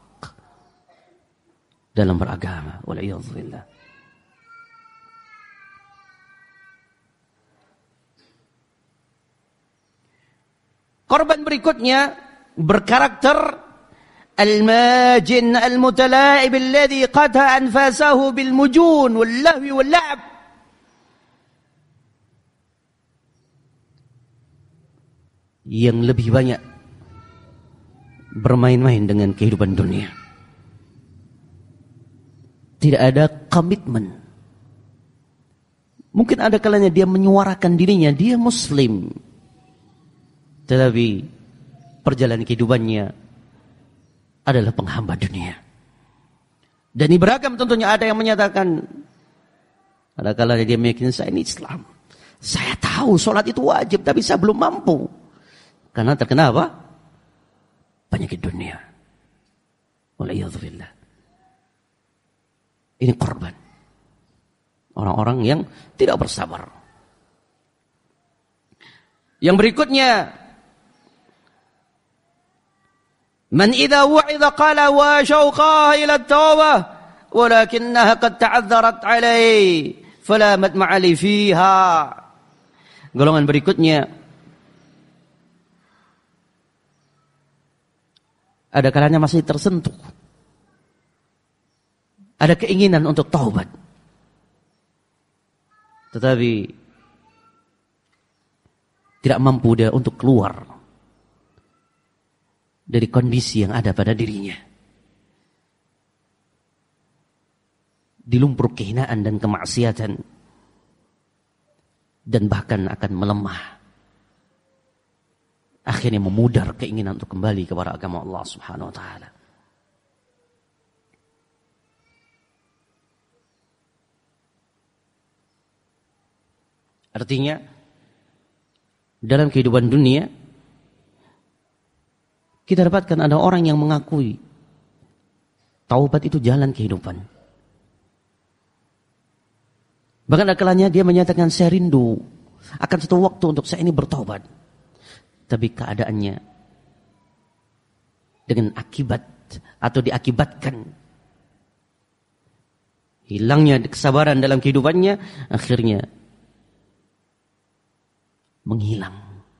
dalam beragama. Wal'iyadzubillah. Korban berikutnya berkarakter al-majin al-mutala'ib alladhi qata anfasahu bil mujun wal lahwi wal la'b. Yang lebih banyak bermain-main dengan kehidupan dunia. Tidak ada komitmen Mungkin ada kalanya dia menyuarakan dirinya, dia muslim. Tetapi perjalanan kehidupannya adalah penghamba dunia. Dan ini beragam tentunya, ada yang menyatakan, ada kalanya dia meyakini saya ini Islam. Saya tahu sholat itu wajib, tapi saya belum mampu. Karena terkena apa? Penyakit dunia. Waliyadzubillah. Ini korban. Orang-orang yang tidak bersabar. Yang berikutnya, man idza wu'idha qala wa syauqaha ila at-taubah walakinnaha qad ta'adzarat alayhi fala matma'a li fiha. Golongan berikutnya, ada kalanya masih tersentuh, ada keinginan untuk taubat, tetapi tidak mampu dia untuk keluar dari kondisi yang ada pada dirinya. Di lumpur kehinaan dan kemaksiatan, dan bahkan akan melemah. Akhirnya memudar keinginan untuk kembali kepada agama Allah Subhanahu wa taala. Artinya, dalam kehidupan dunia kita dapatkan ada orang yang mengakui taubat itu jalan kehidupan. Bahkan ada kalanya dia menyatakan saya rindu akan satu waktu untuk saya ini bertaubat. Tapi keadaannya dengan akibat atau diakibatkan hilangnya kesabaran dalam kehidupannya, akhirnya menghilang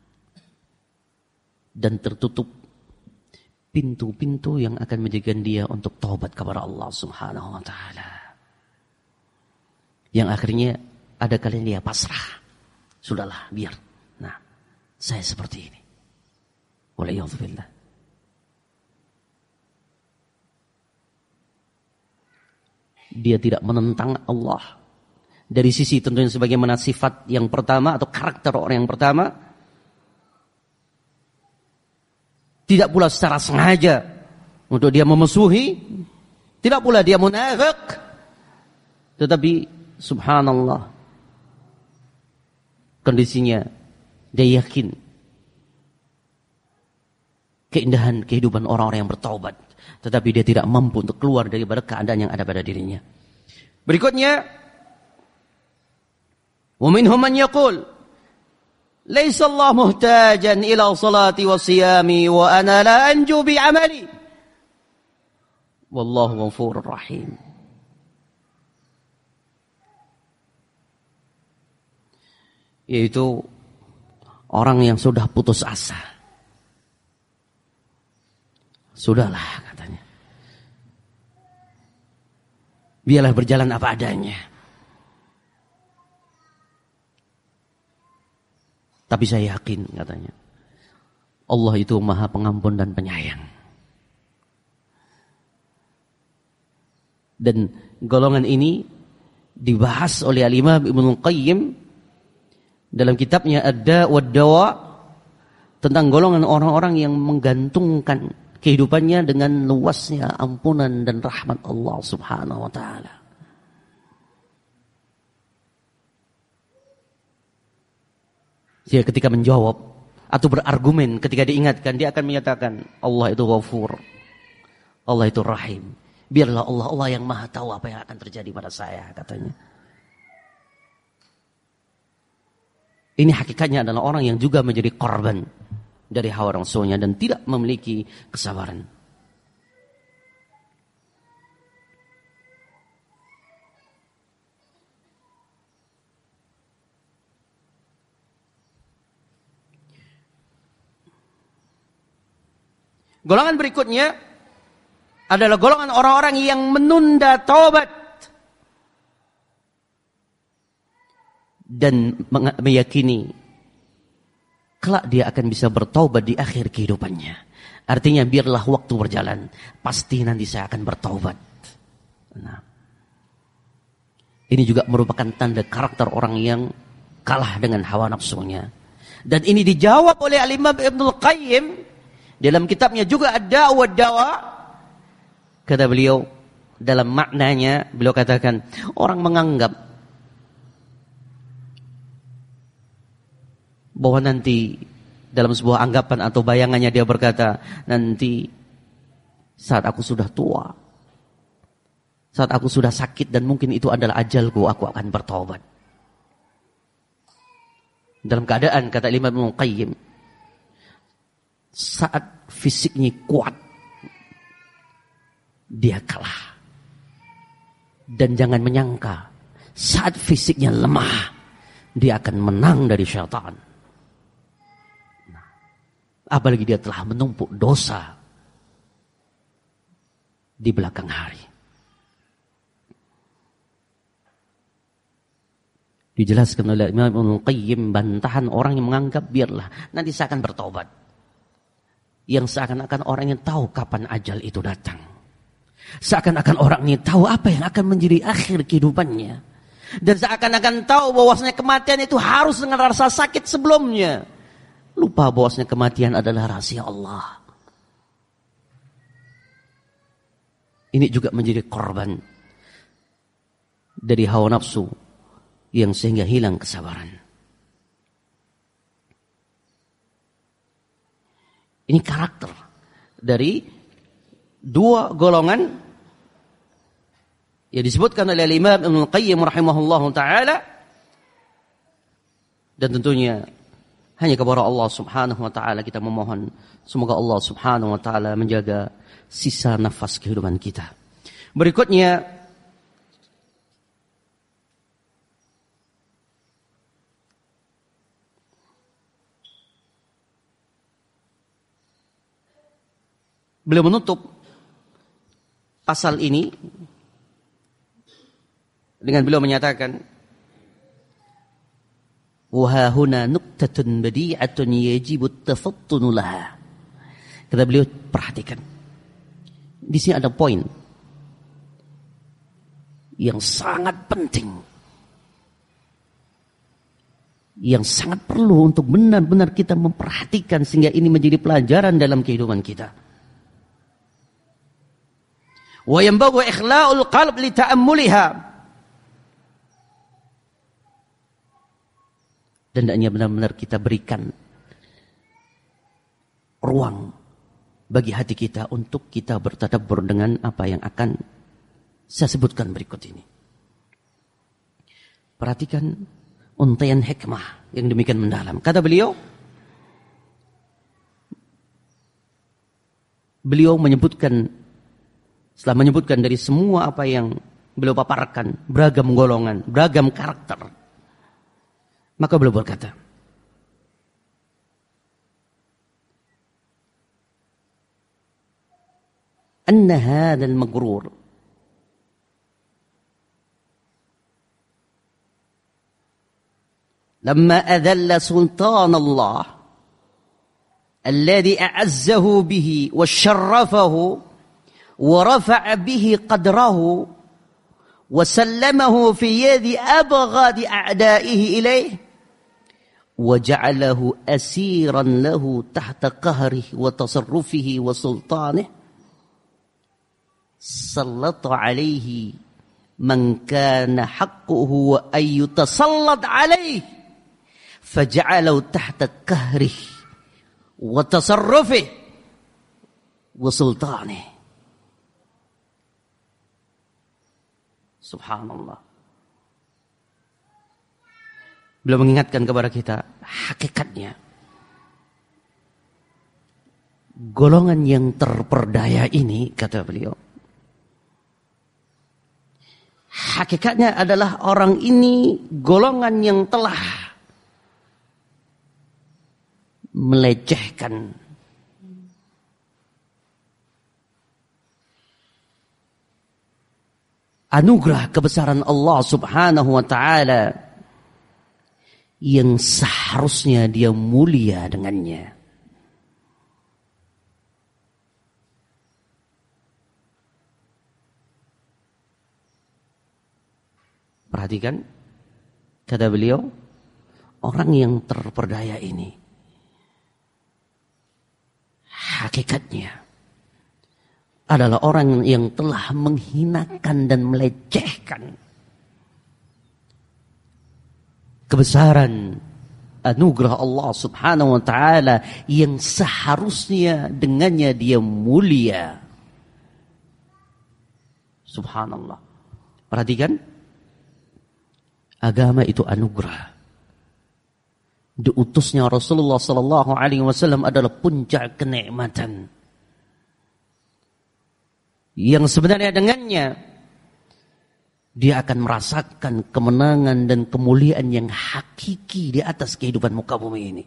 dan tertutup pintu-pintu yang akan menjadikan dia untuk taubat kepada Allah Subhanahu wa taala. Yang akhirnya ada kalanya dia pasrah. Sudahlah, biar. Nah, saya seperti ini. Waliyadzubillah. Dia tidak menentang Allah. Dari sisi tentunya sebagaimana sifat yang pertama atau karakter orang yang pertama. Tidak pula secara sengaja untuk dia memusuhi. Tidak pula dia munafik. Tetapi subhanallah, kondisinya dia yakin keindahan kehidupan orang-orang yang bertaubat, tetapi dia tidak mampu untuk keluar daripada keadaan yang ada pada dirinya. Berikutnya, wa minhum man yaqul laisa Allah muhtajan ila salati wa siyami wa ana la anju bi amali wallahu ghafurur rahim. Yaitu orang yang sudah putus asa. Sudahlah katanya. Biarlah berjalan apa adanya. Tapi saya yakin katanya, Allah itu Maha Pengampun dan Penyayang. Dan golongan ini dibahas oleh Al-Imam Ibnul Qayyim dalam kitabnya Ad-Da' wad-Dawa tentang golongan orang-orang yang menggantungkan kehidupannya dengan luasnya ampunan dan rahmat Allah Subhanahu wa taala. Dia ketika menjawab atau berargumen, ketika diingatkan, dia akan menyatakan Allah itu Ghafur, Allah itu Rahim. Biarlah Allah, Allah yang Maha tahu apa yang akan terjadi pada saya, katanya. Ini hakikatnya adalah orang yang juga menjadi korban dari hawa nafsunya dan tidak memiliki kesabaran. Golongan berikutnya adalah golongan orang-orang yang menunda taubat dan meyakini kelak dia akan bisa bertaubat di akhir kehidupannya. Artinya biarlah waktu berjalan, pasti nanti saya akan bertaubat. Nah, Ini juga merupakan tanda karakter orang yang kalah dengan hawa nafsunya. Dan ini dijawab oleh Al-Imam Ibnul Qayyim dalam kitabnya juga Ad-Da' wa Dawa. Kata beliau, dalam maknanya beliau katakan, orang menganggap bahwa nanti dalam sebuah anggapan atau bayangannya dia berkata, nanti saat aku sudah tua, saat aku sudah sakit dan mungkin itu adalah ajalku, aku akan bertobat. Dalam keadaan, kata Imam Ibnul Qayyim, saat fisiknya kuat, dia kalah. Dan jangan menyangka, saat fisiknya lemah, dia akan menang dari syaitan. Nah, apalagi dia telah menumpuk dosa di belakang hari. Dijelaskan oleh Imam Ibnul Qayyim bantahan orang yang menganggap biarlah nanti saya akan bertobat. Yang seakan-akan orang yang tahu kapan ajal itu datang. Seakan-akan orang ini tahu apa yang akan menjadi akhir kehidupannya. Dan seakan-akan tahu bahwasanya kematian itu harus dengan rasa sakit sebelumnya. Lupa bahwasanya kematian adalah rahasia Allah. Ini juga menjadi korban dari hawa nafsu yang sehingga hilang kesabaran. Ini karakter dari dua golongan yang disebutkan oleh Imam Ibnul Qayyim rahimahullahu taala, dan tentunya hanya kepada Allah Subhanahu wa taala kita memohon semoga Allah Subhanahu wa taala menjaga sisa nafas kehidupan kita. Berikutnya beliau menutup pasal ini dengan beliau menyatakan, wa huna nuqtatun badi'atun yajibu at-tafattunu laha. Kata beliau, perhatikan. Di sini ada poin yang sangat penting, yang sangat perlu untuk benar-benar kita memperhatikan sehingga ini menjadi pelajaran dalam kehidupan kita. Wa yanbaghu ikhla'ul qalb li ta'ammuliha. Dan hendaknya benar-benar kita berikan ruang bagi hati kita untuk kita bertadabbur dengan apa yang akan saya sebutkan berikut ini. Perhatikan untaian hikmah yang demikian mendalam. Kata beliau, beliau menyebutkan, setelah menyebutkan dari semua apa yang beliau paparkan, beragam golongan, beragam karakter, maka beliau berkata, anna hadzal maghrur lamma adalla sultan Allah alladhi a'azzahu bihi wa syarrafahu ورفع به قدره وسلمه في يد أبغض أعدائه إليه وجعله أسيرا له تحت قهره وتصرفه وسلطانه سلط عليه من كان حقه أن يتسلط عليه فجعله تحت قهره وتصرفه وسلطانه. Subhanallah. Beliau mengingatkan kepada kita hakikatnya golongan yang terperdaya ini, kata beliau, hakikatnya adalah orang ini golongan yang telah melecehkan anugerah kebesaran Allah Subhanahu wa taala yang seharusnya dia mulia dengannya. Perhatikan, kata beliau, orang yang terperdaya ini hakikatnya adalah orang yang telah menghinakan dan melecehkan kebesaran anugerah Allah Subhanahu wa taala yang seharusnya dengannya dia mulia. Subhanallah. Perhatikan, agama itu anugerah. Diutusnya Rasulullah sallallahu alaihi wasallam adalah puncak kenikmatan yang sebenarnya dengannya dia akan merasakan kemenangan dan kemuliaan yang hakiki di atas kehidupan muka bumi ini.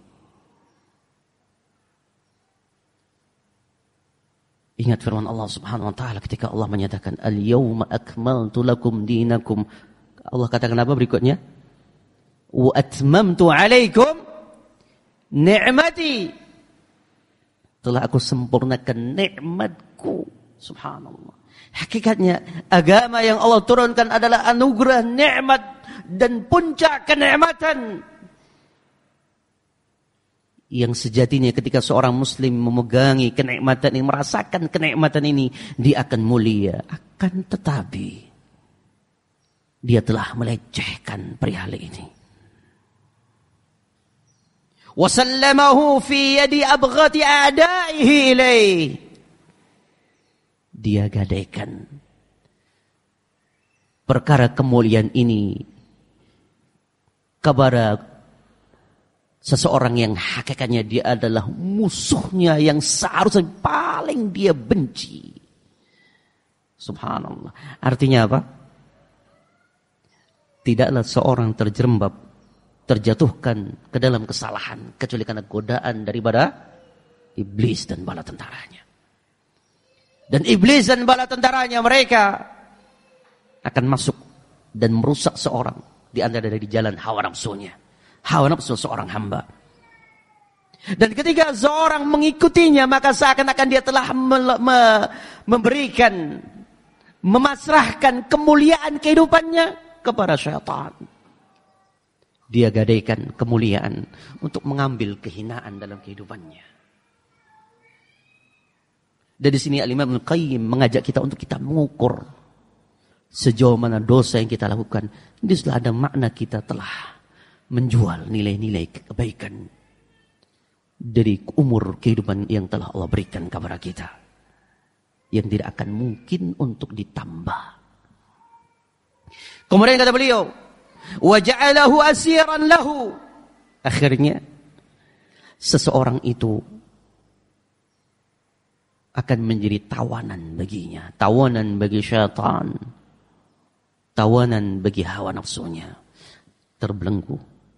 Ingat firman Allah Subhanahu wa taala ketika Allah menyatakan al-yauma akmaltu lakum dinakum. Allah katakan apa berikutnya? Wa atmamtu alaikum ni'mati. Telah aku sempurnakan nikmatku. Subhanallah. Hakikatnya agama yang Allah turunkan adalah anugerah, nikmat dan puncak kenikmatan. Yang sejatinya ketika seorang muslim memegangi kenikmatan ini, merasakan kenikmatan ini, dia akan mulia. Akan tetapi dia telah melecehkan perihal ini. Wasallamahu fi yadi abghati a'da'ihi ilaih. Dia gadaikan perkara kemuliaan ini kepada seseorang yang hakikatnya dia adalah musuhnya yang seharusnya paling dia benci. Subhanallah. Artinya apa? Tidaklah seorang terjerembab, terjatuhkan ke dalam kesalahan kecuali karena godaan daripada iblis dan bala tentaranya. Dan iblis dan bala tentaranya mereka akan masuk dan merusak seorang di antara dari jalan hawa nafsunya. Hawa nafsu seorang hamba. Dan ketika seorang mengikutinya maka seakan-akan dia telah me- me- memberikan, memasrahkan kemuliaan kehidupannya kepada syaitan. Dia gadaikan kemuliaan untuk mengambil kehinaan dalam kehidupannya. Dari sini Al-Imam Ibnu Qayyim mengajak kita untuk kita mengukur sejauh mana dosa yang kita lakukan. Ini sudah ada makna kita telah menjual nilai-nilai kebaikan dari umur kehidupan yang telah Allah berikan kepada kita, yang tidak akan mungkin untuk ditambah. Kemudian kata beliau, wa ja'alahu asiran lahu. Akhirnya seseorang itu akan menjadi tawanan baginya, tawanan bagi syaitan, tawanan bagi hawa nafsunya, terbelenggu.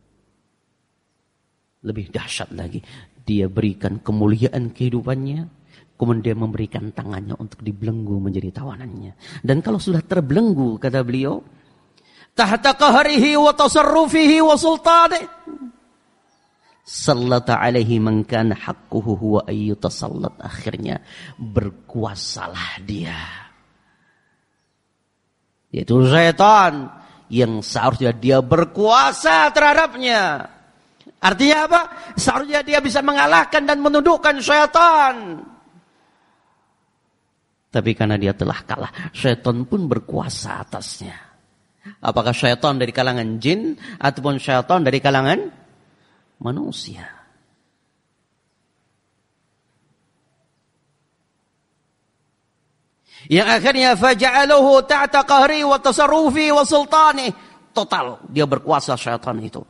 Lebih dahsyat lagi, dia berikan kemuliaan kehidupannya, kemudian dia memberikan tangannya untuk dibelenggu menjadi tawanannya. Dan kalau sudah terbelenggu, kata beliau, tahta qahrihi wa tasarrufihi wa sultanihi, sallata alaihi man kana haqquhu huwa ayyutasallat. Akhirnya berkuasalah dia, yaitu syaitan yang seharusnya dia berkuasa terhadapnya. Artinya apa? Seharusnya dia bisa mengalahkan dan menundukkan syaitan. Tapi karena dia telah kalah, syaitan pun berkuasa atasnya. Apakah syaitan dari kalangan jin ataupun syaitan dari kalangan manusia. Yang akhirnya faja'aluhu ta'ta qahri wa tasarrufi wa sultani. Total dia berkuasa syaitan itu.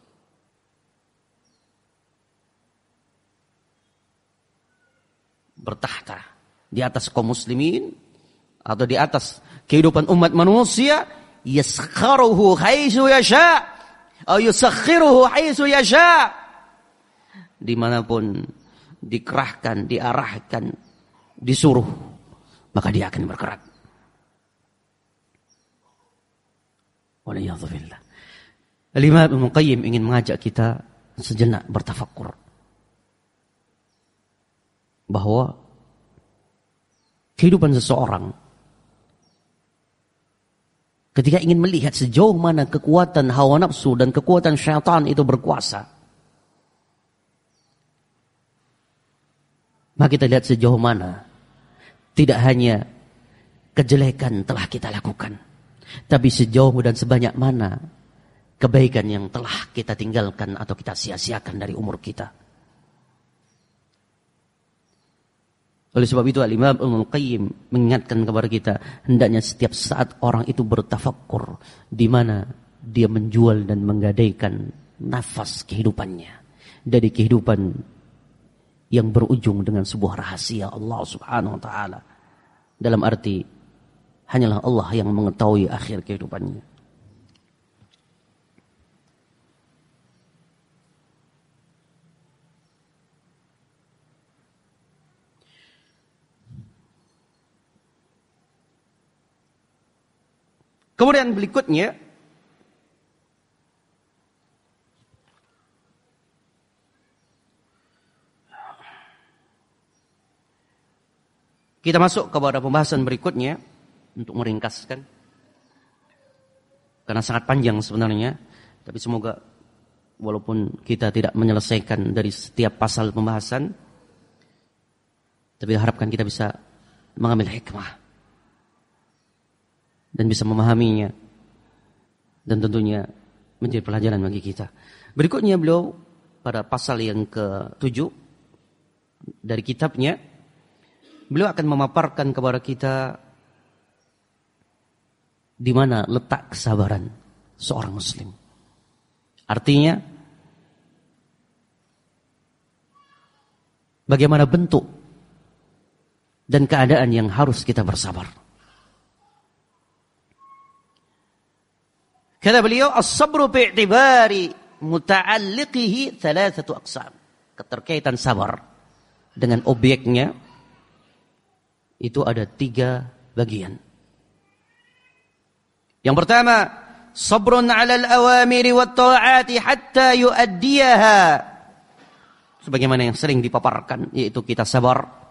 Bertahta di atas kaum muslimin atau di atas kehidupan umat manusia, yaskharuhu haitsu yasha atau yusakhiruhu haitsu yasha. Dimanapun dikerahkan, diarahkan, disuruh, maka dia akan bergerak. Waliyadzubillah. Al-Imam Ibnu Qayyim ingin mengajak kita sejenak bertafakkur bahwa kehidupan seseorang ketika ingin melihat sejauh mana kekuatan hawa nafsu dan kekuatan syaitan itu berkuasa, maka kita lihat sejauh mana tidak hanya kejelekan telah kita lakukan, tapi sejauh dan sebanyak mana kebaikan yang telah kita tinggalkan atau kita sia-siakan dari umur kita. Oleh sebab itu Al-Imam Ibnul Qayyim mengingatkan kepada kita, hendaknya setiap saat orang itu bertafakkur di mana dia menjual dan menggadaikan nafas kehidupannya dari kehidupan yang berujung dengan sebuah rahasia Allah Subhanahu wa taala. Dalam arti hanyalah Allah yang mengetahui akhir kehidupannya. Kemudian berikutnya, kita masuk kepada pembahasan berikutnya untuk meringkaskan, karena sangat panjang sebenarnya, tapi semoga walaupun kita tidak menyelesaikan dari setiap pasal pembahasan, tapi harapkan kita bisa mengambil hikmah dan bisa memahaminya, dan tentunya menjadi pelajaran bagi kita. Berikutnya beliau pada pasal yang ketujuh dari kitabnya, beliau akan memaparkan kepada kita di mana letak kesabaran seorang muslim. Artinya, bagaimana bentuk dan keadaan yang harus kita bersabar. Kata beliau, as-sabru bi'tibari muta'alliqihi thalathatu aqsam. Keterkaitan sabar dengan objeknya itu ada tiga bagian. Yang pertama, sabrun 'alal awamiri wat ta'ati hatta yu'addiyaha. Sebagaimana yang sering dipaparkan, yaitu kita sabar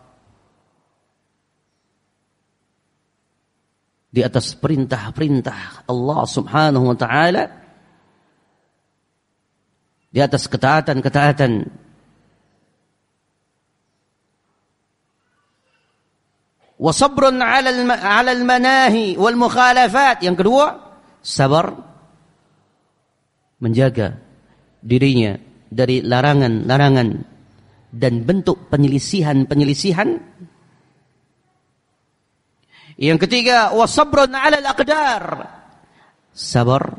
di atas perintah-perintah Allah Subhanahu wa taala, di atas ketaatan-ketaatan, wa sabrun 'ala al-manahi wal mukhalafat. Yang kedua, sabar menjaga dirinya dari larangan-larangan dan bentuk penyelisihan-penyelisihan. Yang ketiga, wasabrun 'ala al-aqdar. Sabar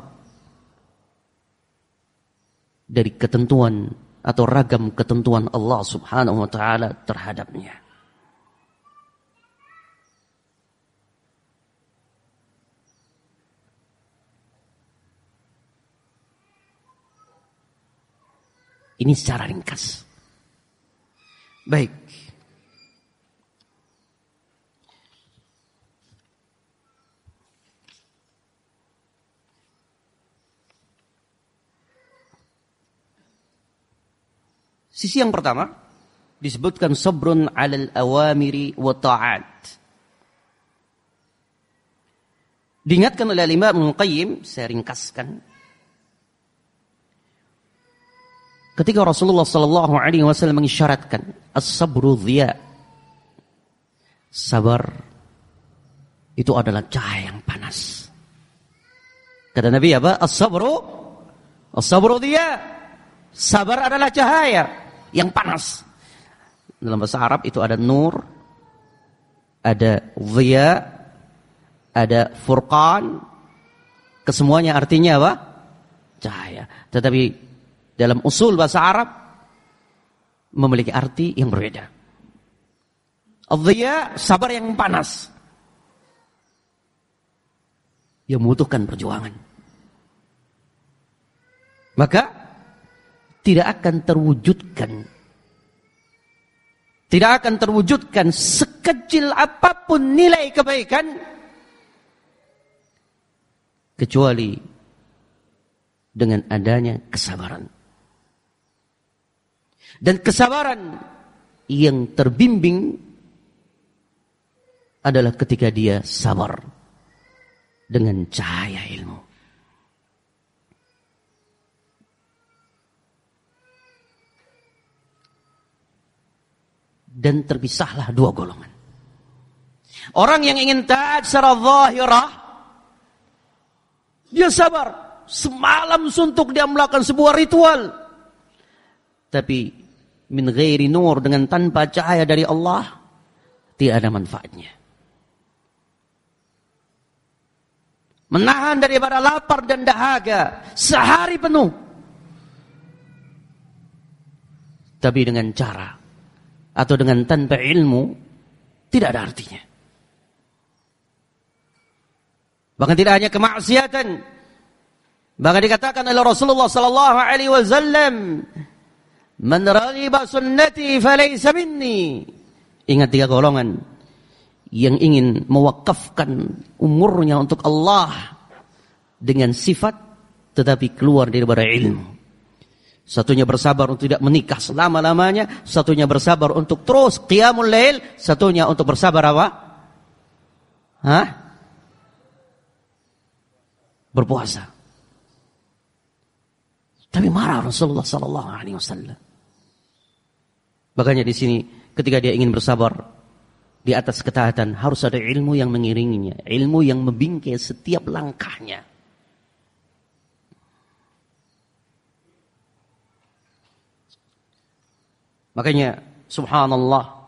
dari ketentuan atau ragam ketentuan Allah Subhanahu wa taala terhadapnya. Ini secara ringkas. Baik. Sisi yang pertama disebutkan sabrun 'alal awamiri wa ta'at. Diingatkan oleh Imam Ibnul Qayyim, saya ringkaskan. Ketika Rasulullah sallallahu alaihi wasallam mengisyaratkan as-sabru dhiya. Sabar itu adalah cahaya yang panas. Kata Nabi apa? As-sabru as-sabru dhiya. Sabar adalah cahaya yang panas. Dalam bahasa Arab itu ada nur, ada dhiya, ada furqan. Kesemuanya artinya apa? Cahaya. Tetapi dalam usul bahasa Arab memiliki arti yang berbeda. Dhiya, sabar yang panas, yang membutuhkan perjuangan. Maka tidak akan terwujudkan, tidak akan terwujudkan sekecil apapun nilai kebaikan kecuali dengan adanya kesabaran. Dan kesabaran yang terbimbing adalah ketika dia sabar dengan cahaya ilmu. Dan terpisahlah dua golongan. Orang yang ingin taat secara zahirah, dia sabar. Semalam suntuk dia melakukan sebuah ritual. Tapi min ghairi nur, dengan tanpa cahaya dari Allah, tidak ada manfaatnya. Menahan daripada lapar dan dahaga sehari penuh, tapi dengan cara atau dengan tanpa ilmu, tidak ada artinya. Bahkan tidak hanya kemaksiatan, bahkan dikatakan oleh Rasulullah sallallahu alaihi wasallam, "Man raghiba sunnati falaysa minni." Ingat tiga golongan yang ingin mewakafkan umurnya untuk Allah dengan sifat tetapi keluar daripada ilmu. Satunya bersabar untuk tidak menikah selama-lamanya, satunya bersabar untuk terus qiyamul lail, satunya untuk bersabar apa? Hah? Berpuasa. Tapi marah Rasulullah sallallahu alaihi wasallam. Makanya di sini ketika dia ingin bersabar di atas ketaatan, harus ada ilmu yang mengiringinya, ilmu yang membingkai setiap langkahnya. Makanya subhanallah,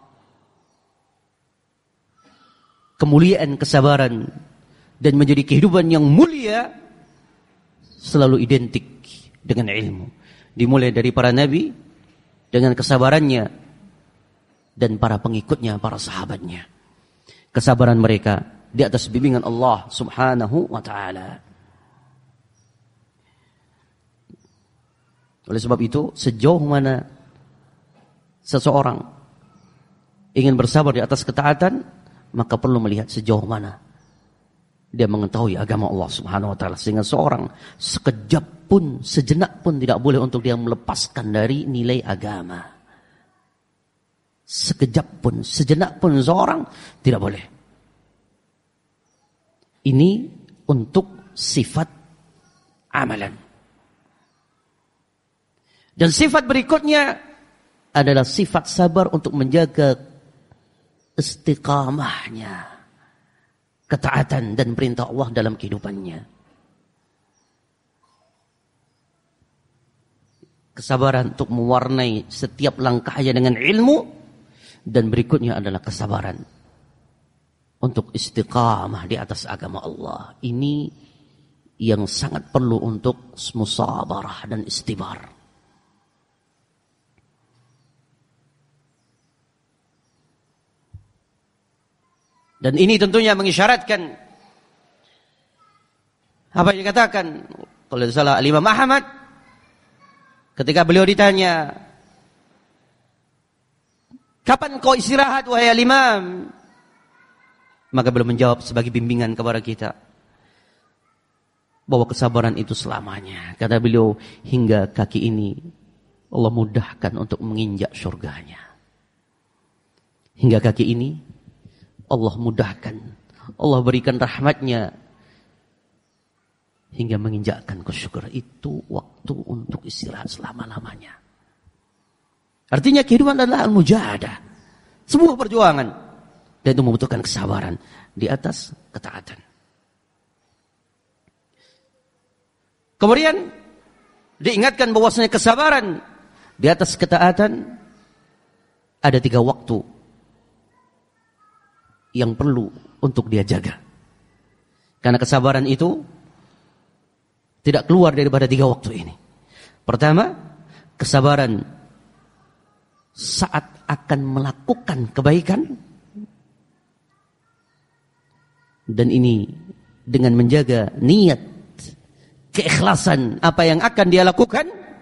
kemuliaan kesabaran dan menjadi kehidupan yang mulia selalu identik dengan ilmu. Dimulai dari para nabi dengan kesabarannya dan para pengikutnya, para sahabatnya. Kesabaran mereka di atas bimbingan Allah subhanahu wa ta'ala. Oleh sebab itu, sejauh mana seseorang ingin bersabar di atas ketaatan, maka perlu melihat sejauh mana dia mengetahui agama Allah subhanahu wa ta'ala. Sehingga seorang sekejap pun, sejenak pun tidak boleh untuk dia melepaskan dari nilai agama. Sekejap pun, sejenak pun seorang tidak boleh. Ini untuk sifat amalan. Dan sifat berikutnya adalah sifat sabar untuk menjaga istiqamahnya, ketaatan dan perintah Allah dalam kehidupannya. Kesabaran untuk mewarnai setiap langkahnya dengan ilmu, dan berikutnya adalah kesabaran untuk istiqamah di atas agama Allah. Ini yang sangat perlu untuk musabarah dan istibar. Dan ini tentunya mengisyaratkan apa yang dikatakan kalau tidak salah Imam Ahmad ketika beliau ditanya, "Kapan kau istirahat wahai Imam?" Maka beliau menjawab sebagai bimbingan kepada kita bahwa kesabaran itu selamanya. Kata beliau, hingga kaki ini Allah mudahkan untuk menginjak surganya. Hingga kaki ini Allah mudahkan, Allah berikan rahmatnya hingga menginjakkan ke syukur. Itu waktu untuk istirahat selama-lamanya. Artinya kehidupan adalah al-mujahadah, sebuah perjuangan, dan itu membutuhkan kesabaran di atas ketaatan. Kemudian diingatkan bahwasanya kesabaran di atas ketaatan ada tiga waktu yang perlu untuk dia jaga. Karena kesabaran itu tidak keluar daripada tiga waktu ini. Pertama, kesabaran saat akan melakukan kebaikan, dan ini dengan menjaga niat, keikhlasan apa yang akan dia lakukan.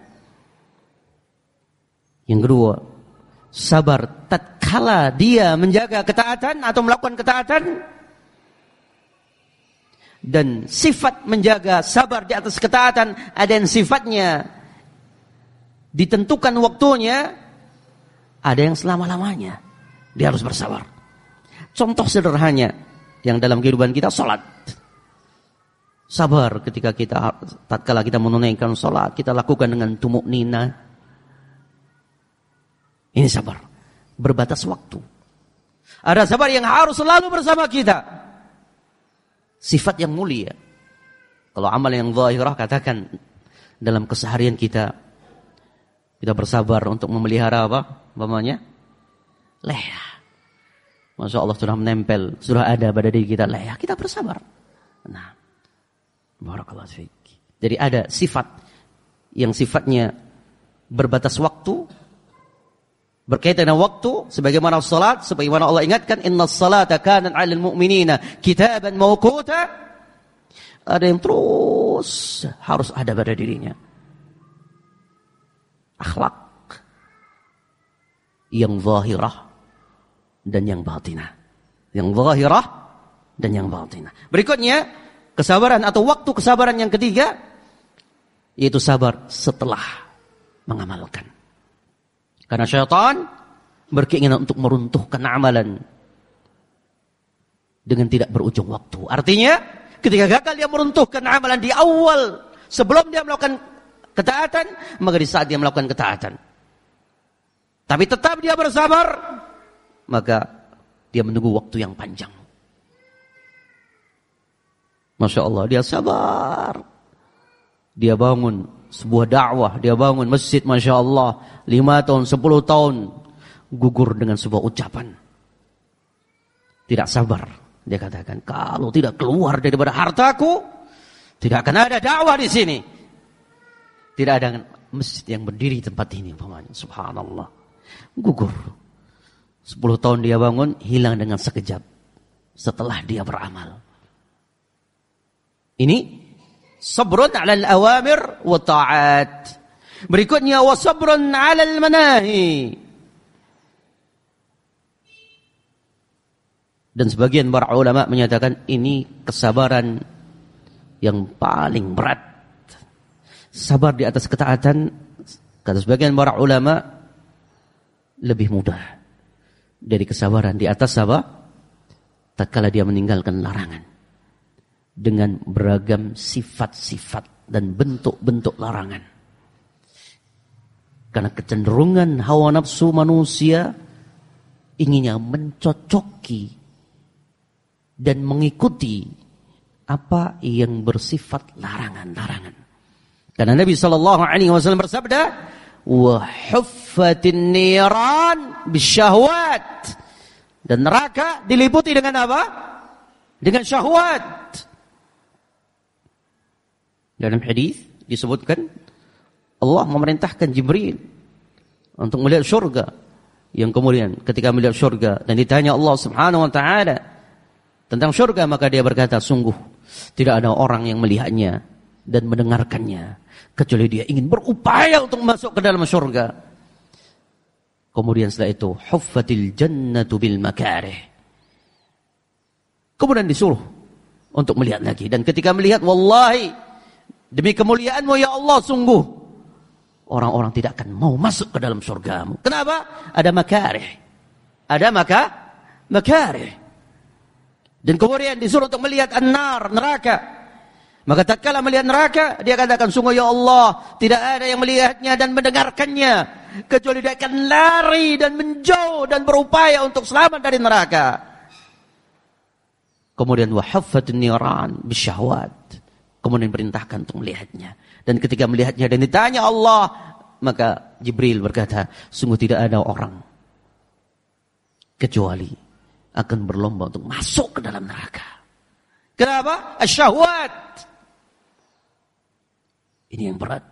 Yang kedua, sabar tatkala dia menjaga ketaatan atau melakukan ketaatan. Dan sifat menjaga sabar di atas ketaatan ada yang sifatnya ditentukan waktunya, ada yang selama-lamanya dia harus bersabar. Contoh sederhananya yang dalam kehidupan kita, salat. Sabar ketika kita tatkala kita menunaikan salat, kita lakukan dengan tumuk nina. Ini sabar. Berbatas waktu. Ada sabar yang harus selalu bersama kita. Sifat yang mulia. Kalau amal yang zahirah, katakan dalam keseharian kita, kita bersabar untuk memelihara apa? Umpamanya leha. Masya Allah sudah menempel, sudah ada pada diri kita leha. Kita bersabar. Nah, barakallahu fiik. Jadi ada sifat yang sifatnya berbatas waktu, berkaitan dengan waktu, sebagaimana salat, sebagaimana Allah ingatkan, innas salata kanat 'alal mu'minina kitaban mawquta. Ada yang terus harus ada pada dirinya. Akhlak yang zahirah dan yang batinah. Yang zahirah dan yang batinah. Berikutnya, kesabaran atau waktu kesabaran yang ketiga, yaitu sabar setelah mengamalkan. Karena syaitan berkeinginan untuk meruntuhkan amalan dengan tidak berujung waktu. Artinya, ketika gagal dia meruntuhkan amalan di awal, sebelum dia melakukan ketaatan, maka di saat dia melakukan ketaatan. Tapi tetap dia bersabar, maka dia menunggu waktu yang panjang. Masya Allah, dia sabar. Dia bangun sebuah dakwah, dia bangun masjid, Masya Allah, lima tahun, sepuluh tahun, gugur dengan sebuah ucapan. Tidak sabar, dia katakan, kalau tidak keluar daripada hartaku, tidak akan ada dakwah di sini. Tidak ada masjid yang berdiri di tempat ini, umpamanya. Subhanallah. Gugur. Sepuluh tahun dia bangun, hilang dengan sekejap. Setelah dia beramal. Ini sabrun 'alal awamir wa ta'at. Berikutnya wa sabrun 'alal manahi. Dan sebagian para ulama menyatakan ini kesabaran yang paling berat. Sabar di atas ketaatan, kata sebagian para ulama, lebih mudah dari kesabaran di atas apa? Tatkala dia meninggalkan larangan. Dengan beragam sifat-sifat dan bentuk-bentuk larangan. Karena kecenderungan hawa nafsu manusia inginnya mencocoki dan mengikuti apa yang bersifat larangan-larangan. Karena Nabi sallallahu alaihi wasallam bersabda, "Wa huffatin niran bisyahwat." Dan neraka diliputi dengan apa? Dengan syahwat. Dalam hadis disebutkan Allah memerintahkan Jibril untuk melihat syurga. Yang kemudian ketika melihat syurga dan ditanya Allah Subhanahu wa taala tentang syurga, maka dia berkata, sungguh tidak ada orang yang melihatnya dan mendengarkannya kecuali dia ingin berupaya untuk masuk ke dalam syurga. Kemudian setelah itu huffatil jannatu bil makarih. Kemudian disuruh untuk melihat lagi, dan ketika melihat, wallahi demi kemuliaanmu ya Allah, sungguh orang-orang tidak akan mau masuk ke dalam surgamu. Kenapa? Ada makarih. Ada maka makarih. Dan kemudian disuruh untuk melihat an-nar, neraka. Maka tatkala melihat neraka, dia katakan, sungguh ya Allah, tidak ada yang melihatnya dan mendengarkannya, kecuali dia akan lari dan menjauh dan berupaya untuk selamat dari neraka. Kemudian wahaffatun niran bisyahwat. Kemudian perintahkan untuk melihatnya. Dan ketika melihatnya dan ditanya Allah, maka Jibril berkata, sungguh tidak ada orang kecuali akan berlomba untuk masuk ke dalam neraka. Kenapa? Asyahwat. Ini yang berat.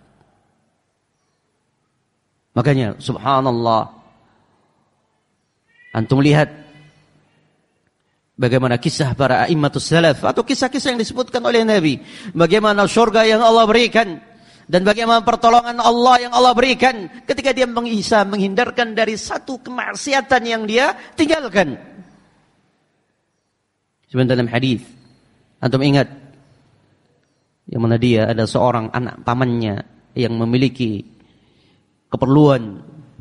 Makanya subhanallah, antum lihat bagaimana kisah para a'immatus salaf atau kisah-kisah yang disebutkan oleh Nabi, bagaimana surga yang Allah berikan dan bagaimana pertolongan Allah yang Allah berikan ketika dia bisa menghindarkan dari satu kemaksiatan yang dia tinggalkan. Sebentar dalam hadis, antum ingat yang mana dia ada seorang anak pamannya yang memiliki keperluan,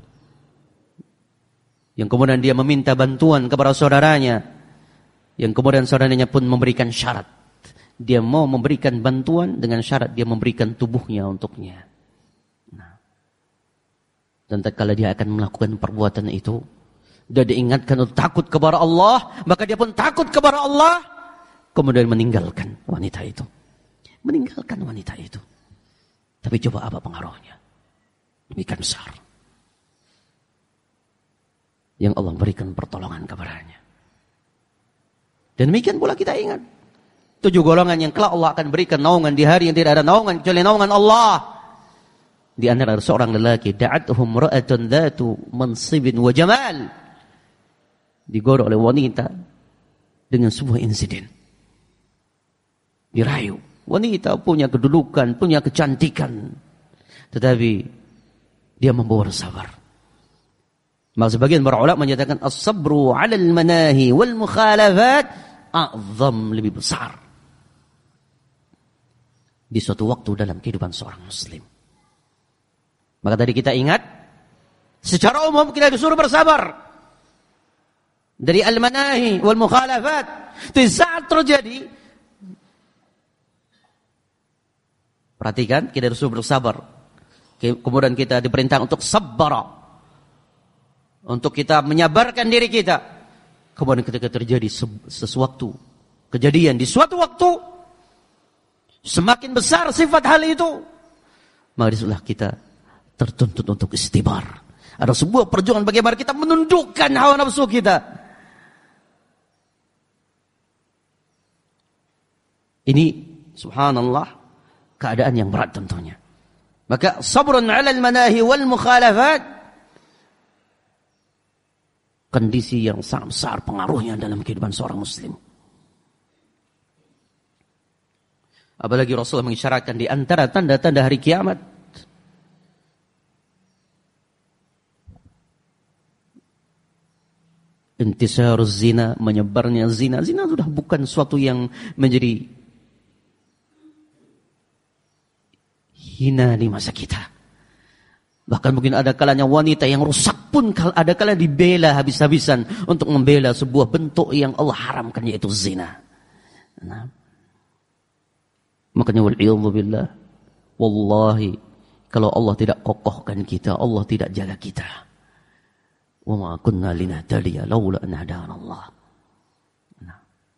yang kemudian dia meminta bantuan kepada saudaranya, yang kemudian saudaranya pun memberikan syarat, Dia mau memberikan bantuan dengan syarat dia memberikan tubuhnya untuknya. Nah. Dan tatkala dia akan melakukan perbuatan itu, dia diingatkan untuk takut kepada Allah, maka dia pun takut kepada Allah, kemudian meninggalkan wanita itu. Meninggalkan wanita itu. Tapi coba apa pengaruhnya? Demikian besar. Yang Allah berikan pertolongan kepadanya. Dan demikian pula kita ingat. Tujuh golongan yang kelak Allah akan berikan naungan di hari yang tidak ada naungan kecuali naungan Allah. Di antara ada seorang lelaki, da'atuhum ra'atun dhatu mansibin wa jamal. Digoda oleh wanita dengan sebuah insiden. Dirayu. Wanita punya kedudukan, punya kecantikan. Tetapi dia membawa sabar. Maka sebagian para ulama menyatakan as-sabru 'alal manahi wal mukhalafat a'zam, lebih besar di suatu waktu dalam kehidupan seorang muslim. Maka tadi kita ingat secara umum kita disuruh bersabar dari al-manahi wal mukhalafat. Di saat terjadi, perhatikan, kita disuruh bersabar. Kemudian kita diperintah untuk sabara, untuk kita menyabarkan diri kita. Kemudian ketika terjadi sesuatu kejadian di suatu waktu, semakin besar sifat hal itu, maka disitulah kita tertuntut untuk istibar. Ada sebuah perjuangan bagaimana kita menundukkan hawa nafsu kita. Ini subhanallah keadaan yang berat tentunya. Maka sabrun 'alal manahi wal mukhalafat, kondisi yang sangat besar pengaruhnya dalam kehidupan seorang muslim. Apalagi Rasulullah mengisyaratkan di antara tanda-tanda hari kiamat, intisaruz zina, menyebarnya zina. Zina sudah bukan suatu yang menjadi hina di masa kita. Bahkan mungkin ada kalanya wanita yang rusak pun ada kalanya dibela habis-habisan untuk membela sebuah bentuk yang Allah haramkan, yaitu zina. Nah, makanya wal'iyadzubillah, wallahi kalau Allah tidak kokohkan kita, Allah tidak jaga kita. Wa ma kunna linahtadiya laula an hadana Allah. Nah.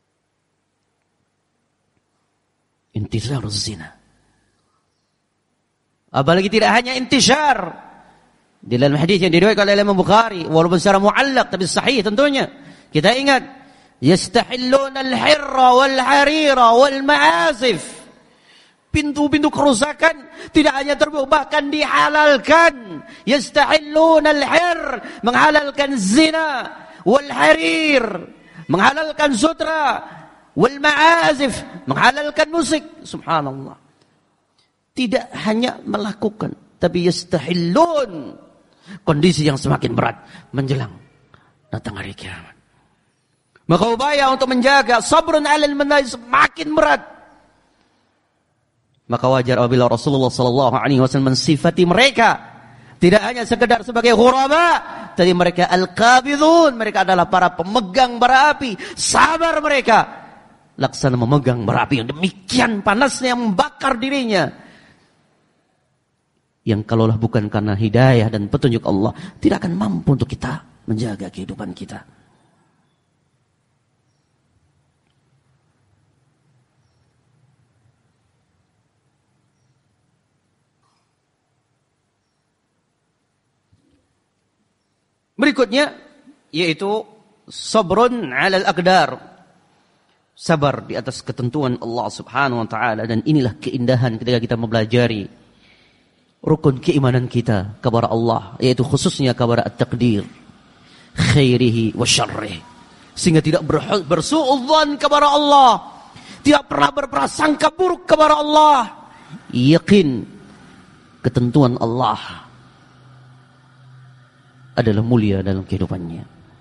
Intisaruz zina. Apalagi tidak hanya intisar. Di dalam hadis yang diriwayatkan oleh Imam Bukhari, walaupun secara muallaq tapi sahih tentunya. Kita ingat, yastahilluna al-hirra wal-harira wal-ma'azif. Pintu-pintu kerusakan tidak hanya terbuka, bahkan dihalalkan. Yastahilluna al-hir, menghalalkan zina, wal-harir, menghalalkan sutra, wal-ma'azif, menghalalkan musik. Subhanallah. Tidak hanya melakukan, tapi yastahillun, kondisi yang semakin berat menjelang datang hari kiamat. Maka upaya untuk menjaga sabrun 'alal manahi semakin berat. Maka wajar apabila Rasulullah sallallahu alaihi wasallam mensifati mereka tidak hanya sekedar sebagai ghuraba, tapi mereka al-qabidun, mereka adalah para pemegang bara api. Sabar mereka laksana memegang bara api yang demikian panasnya yang membakar dirinya, yang kalaulah bukan karena hidayah dan petunjuk Allah, tidak akan mampu untuk kita menjaga kehidupan kita. Berikutnya yaitu sabrun 'alal aqdar, sabar di atas ketentuan Allah Subhanahu wa taala. Dan inilah keindahan ketika kita mempelajari rukun keimanan kita kepada Allah, yaitu khususnya kepada at-taqdir khairihi wa syarrihi, sehingga tidak bersuudzon kepada Allah, tidak pernah berprasangka buruk kepada Allah, yakin ketentuan Allah adalah mulia dalam kehidupannya.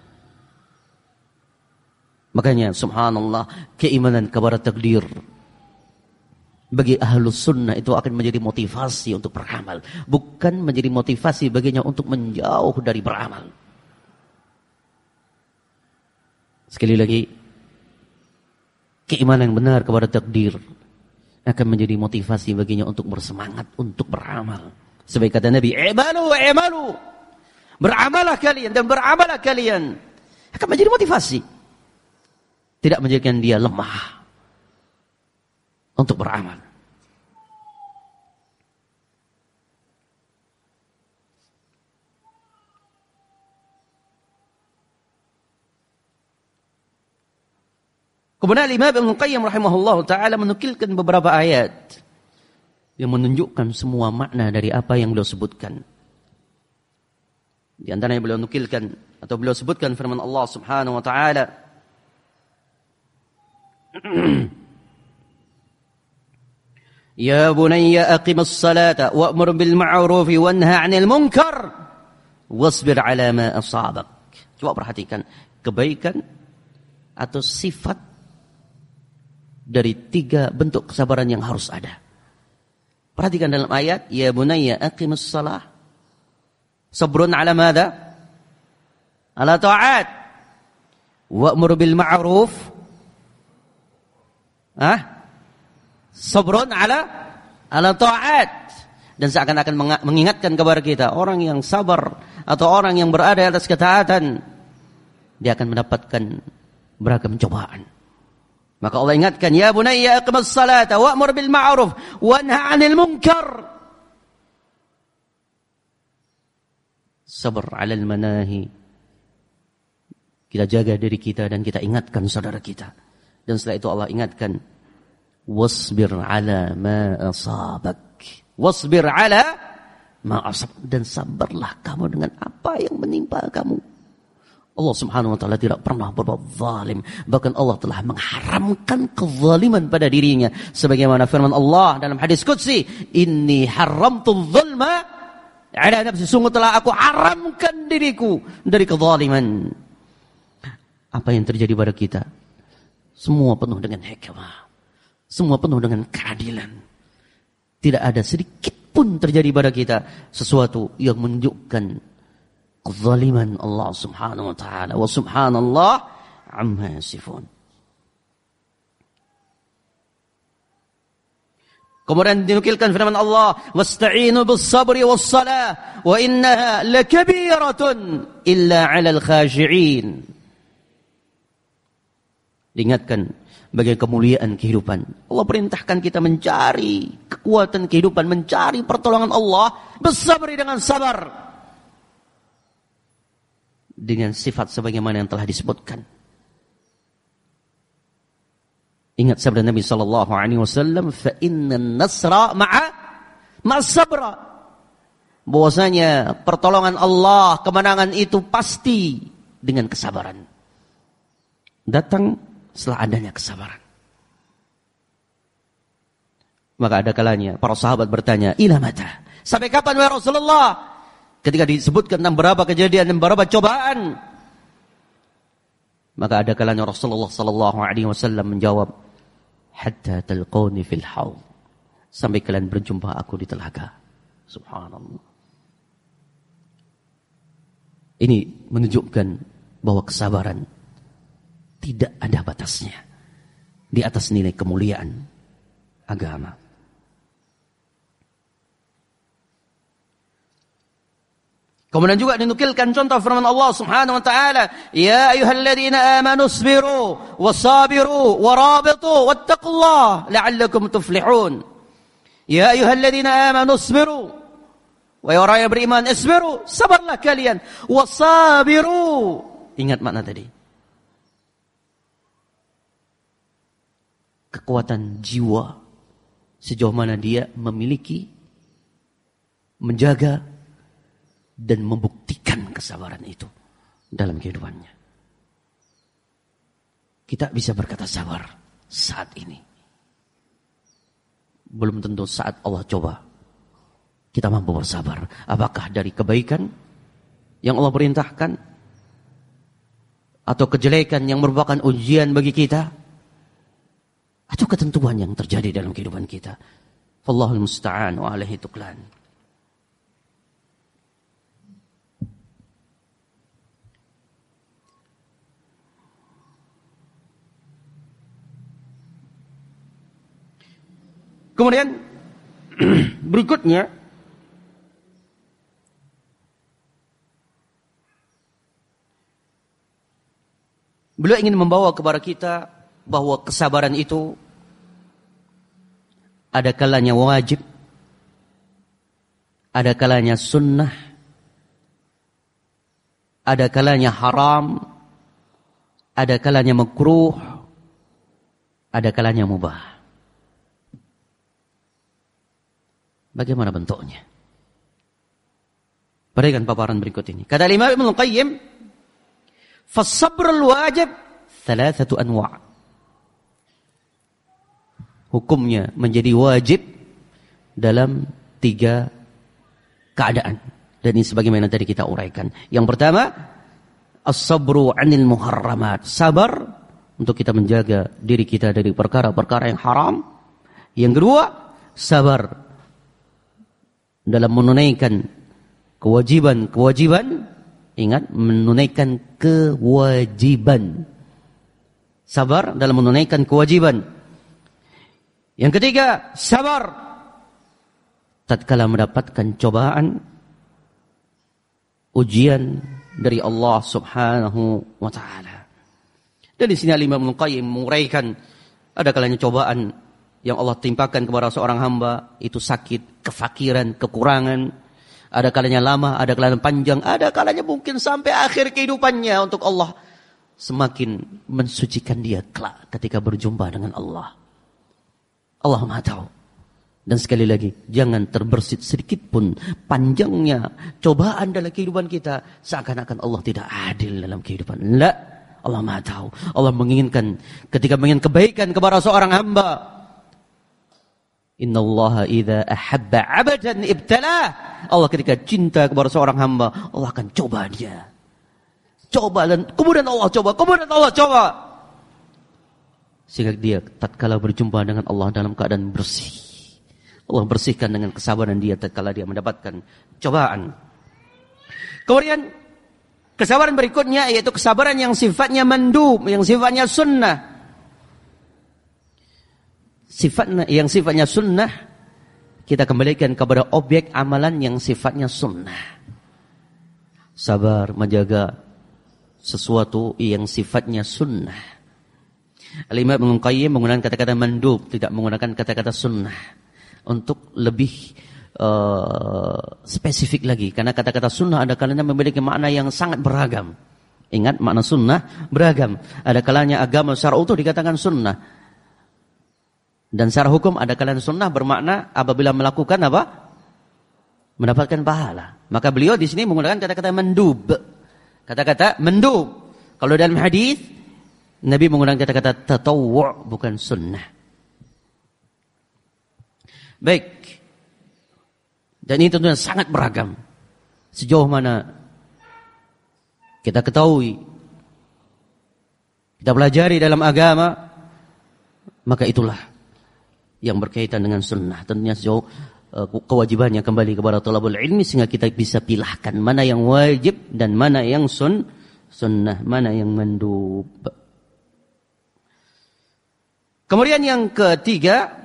Makanya subhanallah, keimanan kepada takdir bagi ahlus sunnah itu akan menjadi motivasi untuk beramal, bukan menjadi motivasi baginya untuk menjauh dari beramal. Sekali lagi, keimanan yang benar kepada takdir akan menjadi motivasi baginya untuk bersemangat, untuk beramal. Sebagai kata Nabi, "I'malu, i'malu." Beramalah kalian dan beramalah kalian. Akan menjadi motivasi. Tidak menjadikan dia lemah untuk beramal. Kemudian Imam Ibnu Qayyim rahimahullah ta'ala menukilkan beberapa ayat yang menunjukkan semua makna dari apa yang beliau sebutkan. Di antaranya beliau nukilkan atau beliau sebutkan firman Allah Subhanahu wa ta'ala, "Ya bunayya aqimus salata wa'mur bil ma'ruf wanha 'anil munkar wasbir 'ala ma asabak." Coba perhatikan kebaikan atau sifat dari tiga bentuk kesabaran yang harus ada. Perhatikan dalam ayat, "Ya bunayya aqimus salah." Sabrun 'ala madza? 'Ala ta'at. Wa'mur bil ma'ruf. Ah? Sabrun 'ala 'ala ta'at. Dan seakan-akan mengingatkan kepada kita, orang yang sabar atau orang yang berada atas ketaatan, dia akan mendapatkan beragam cobaan. Maka Allah ingatkan, "Ya bunayya aqimus salata wa'mur bil ma'ruf wanha 'anil munkar." Sabar 'alal manahi. Kita jaga diri kita dan kita ingatkan saudara kita. Dan setelah itu Allah ingatkan, "Wasbir 'ala ma asabak." Wasbir 'ala ma asabak, dan sabarlah kamu dengan apa yang menimpa kamu. Allah Subhanahu wa ta'ala tidak pernah berbuat zalim. Bahkan Allah telah mengharamkan kezaliman pada dirinya. Sebagaimana firman Allah dalam hadis qudsi, "Inni haramtu dzulma 'ala nafsi." Sungguh telah aku haramkan diriku dari kezaliman. Apa yang terjadi pada kita? Semua penuh dengan hikmah. Semua penuh dengan keadilan. Tidak ada sedikit pun terjadi pada kita sesuatu yang menunjukkan kezaliman Allah Subhanahu wa ta'ala. Wa subhanallah amma yasifun. Kemudian dinukilkan firman Allah, "Wasta'inu bis sabri was salah wa innaha lakabiratun illa 'alal khashi'in." Diingatkan bagian kemuliaan kehidupan. Allah perintahkan kita mencari kekuatan kehidupan, mencari pertolongan Allah, bersabri dengan sabar. Dengan sifat sebagaimana yang telah disebutkan. Ingat sabda Nabi sallallahu alaihi wasallam, "Fa innan nasra ma'a ma'as sabra." Bahwasanya pertolongan Allah, kemenangan itu pasti dengan kesabaran. Datang setelah adanya kesabaran. Maka ada kalanya para sahabat bertanya, "Ila mata?" Sampai kapan wahai Rasulullah? Ketika disebutkan tentang beberapa kejadian dan beberapa cobaan, maka ada kalanya Rasulullah sallallahu alaihi wasallam menjawab, "Hatta talquni fil haud." Sampai kalian berjumpa aku di telaga. Subhanallah. Ini menunjukkan bahwa kesabaran tidak ada batasnya di atas nilai kemuliaan agama. Kemudian juga dinukilkan contoh firman Allah Subhanahu wa ta'ala, "Ya ayyuhalladzina amanu isbiru wasabiru warabitu wattaqullaha la'allakum tuflihun." Ya ayyuhalladzina amanu isbiru, wahai orang yang beriman, isbiru, sabarlah kalian, wasabiru. Ingat makna tadi. Kekuatan jiwa sejauh mana dia memiliki, menjaga dan membuktikan kesabaran itu dalam kehidupannya. Kita bisa berkata sabar saat ini. Belum tentu saat Allah coba kita mampu bersabar. Apakah dari kebaikan yang Allah perintahkan, atau kejelekan yang merupakan ujian bagi kita, atau ketentuan yang terjadi dalam kehidupan kita. Wallahul musta'an wa alaihi tuklan. Kemudian berikutnya beliau ingin membawa kepada kita bahwa kesabaran itu ada kalanya wajib, ada kalanya sunnah, ada kalanya haram, ada kalanya makruh, ada kalanya mubah. Bagaimana bentuknya? Perhatikan paparan berikut ini. Kata Imam Ibnu Qayyim, "Fas-sabrul wajib thalathatu anwa'." Hukumnya menjadi wajib dalam tiga keadaan. Dan ini sebagaimana tadi kita uraikan. Yang pertama, as-sabru 'anil muharramat. Sabar untuk kita menjaga diri kita dari perkara-perkara yang haram. Yang kedua, sabar dalam menunaikan kewajiban-kewajiban. Ingat, menunaikan kewajiban. Sabar dalam menunaikan kewajiban. Yang ketiga, sabar tatkala mendapatkan cobaan, ujian dari Allah Subhanahu wa taala. Dan di sini Imam Ibnu Qayyim menguraikan ada kalanya cobaan yang Allah timpakan kepada seorang hamba itu sakit, kefakiran, kekurangan. Ada kalanya lama, ada kalanya panjang, ada kalanya mungkin sampai akhir kehidupannya untuk Allah semakin mensucikan dia kelak ketika berjumpa dengan Allah. Allah Maha tahu. Dan sekali lagi, jangan terbersit sedikit pun panjangnya cobaan dalam kehidupan kita seakan-akan Allah tidak adil dalam kehidupan. La, Allah Maha tahu. Allah menginginkan ketika menginginkan kebaikan kepada seorang hamba. Innallaha idza ahabba 'abdan ibtalah. Allah ketika cinta kepada seorang hamba, Allah akan coba dia. Coba dan kemudian Allah coba, kemudian Allah coba. Sehingga dia tatkala berjumpa dengan Allah dalam keadaan bersih. Allah bersihkan dengan kesabaran dia tatkala dia mendapatkan cobaan. Kemudian kesabaran berikutnya yaitu kesabaran yang sifatnya mandub, yang sifatnya sunnah. Sifatnya yang sifatnya sunnah kita kembalikan kepada objek amalan yang sifatnya sunnah. Sabar menjaga sesuatu yang sifatnya sunnah. Al-Imam Ibnu Qayyim menggunakan kata-kata mandub, tidak menggunakan kata-kata sunnah untuk lebih uh, spesifik lagi. Karena kata-kata sunnah ada kalanya memiliki makna yang sangat beragam. Ingat, makna sunnah beragam. Ada kalanya agama secara utuh dikatakan sunnah. Dan secara hukum ada kalanya sunnah bermakna apabila melakukan apa? Mendapatkan pahala. Maka beliau di sini menggunakan kata-kata mandub. Kata-kata mandub. Kalau dalam hadis Nabi menggunakan kata-kata tatawwu' bukan sunnah. Baik. Dan ini tentunya sangat beragam. Sejauh mana kita ketahui, kita pelajari dalam agama, maka itulah yang berkaitan dengan sunnah. Tentunya sejauh uh, kewajibannya kembali kepada thalabul ilmi sehingga kita bisa pilahkan mana yang wajib dan mana yang sun, sunnah, mana yang mandub. Kemudian yang ketiga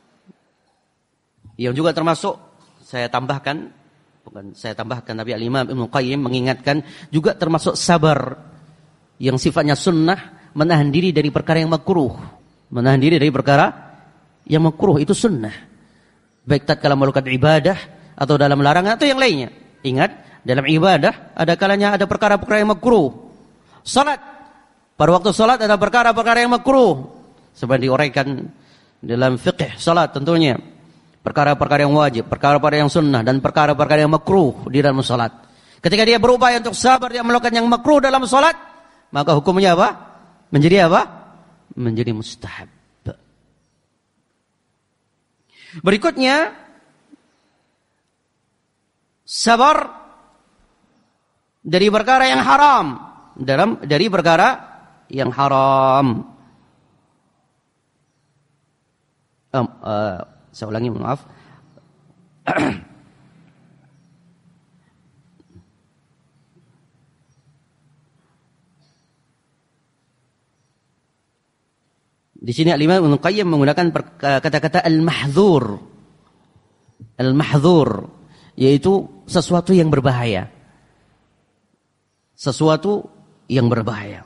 yang juga termasuk saya tambahkan, bukan saya tambahkan tapi Al-Imam Ibnu Qayyim mengingatkan juga termasuk sabar yang sifatnya sunnah, menahan diri dari perkara yang makruh. Menahan diri dari perkara yang makruh itu sunnah. Baik tatkala melakukan ibadah atau dalam larangan atau yang lainnya. Ingat, dalam ibadah ada kalanya ada perkara-perkara yang makruh. Salat, pada waktu salat ada perkara-perkara yang makruh. Seperti diuraikan dalam fiqh salat tentunya. Perkara-perkara yang wajib, perkara-perkara yang sunnah dan perkara-perkara yang makruh di dalam salat. Ketika dia berupaya untuk sabar dia melakukan yang makruh dalam salat, maka hukumnya apa? Menjadi apa? Menjadi mustahab. Berikutnya sabar dari perkara yang haram, dalam dari perkara yang haram. Um, uh, saya ulangi, maaf. Di sini Al-Imam Ibnu Qayyim menggunakan kata-kata al-mahdzur. Al-mahdzur yaitu sesuatu yang berbahaya. Sesuatu yang berbahaya.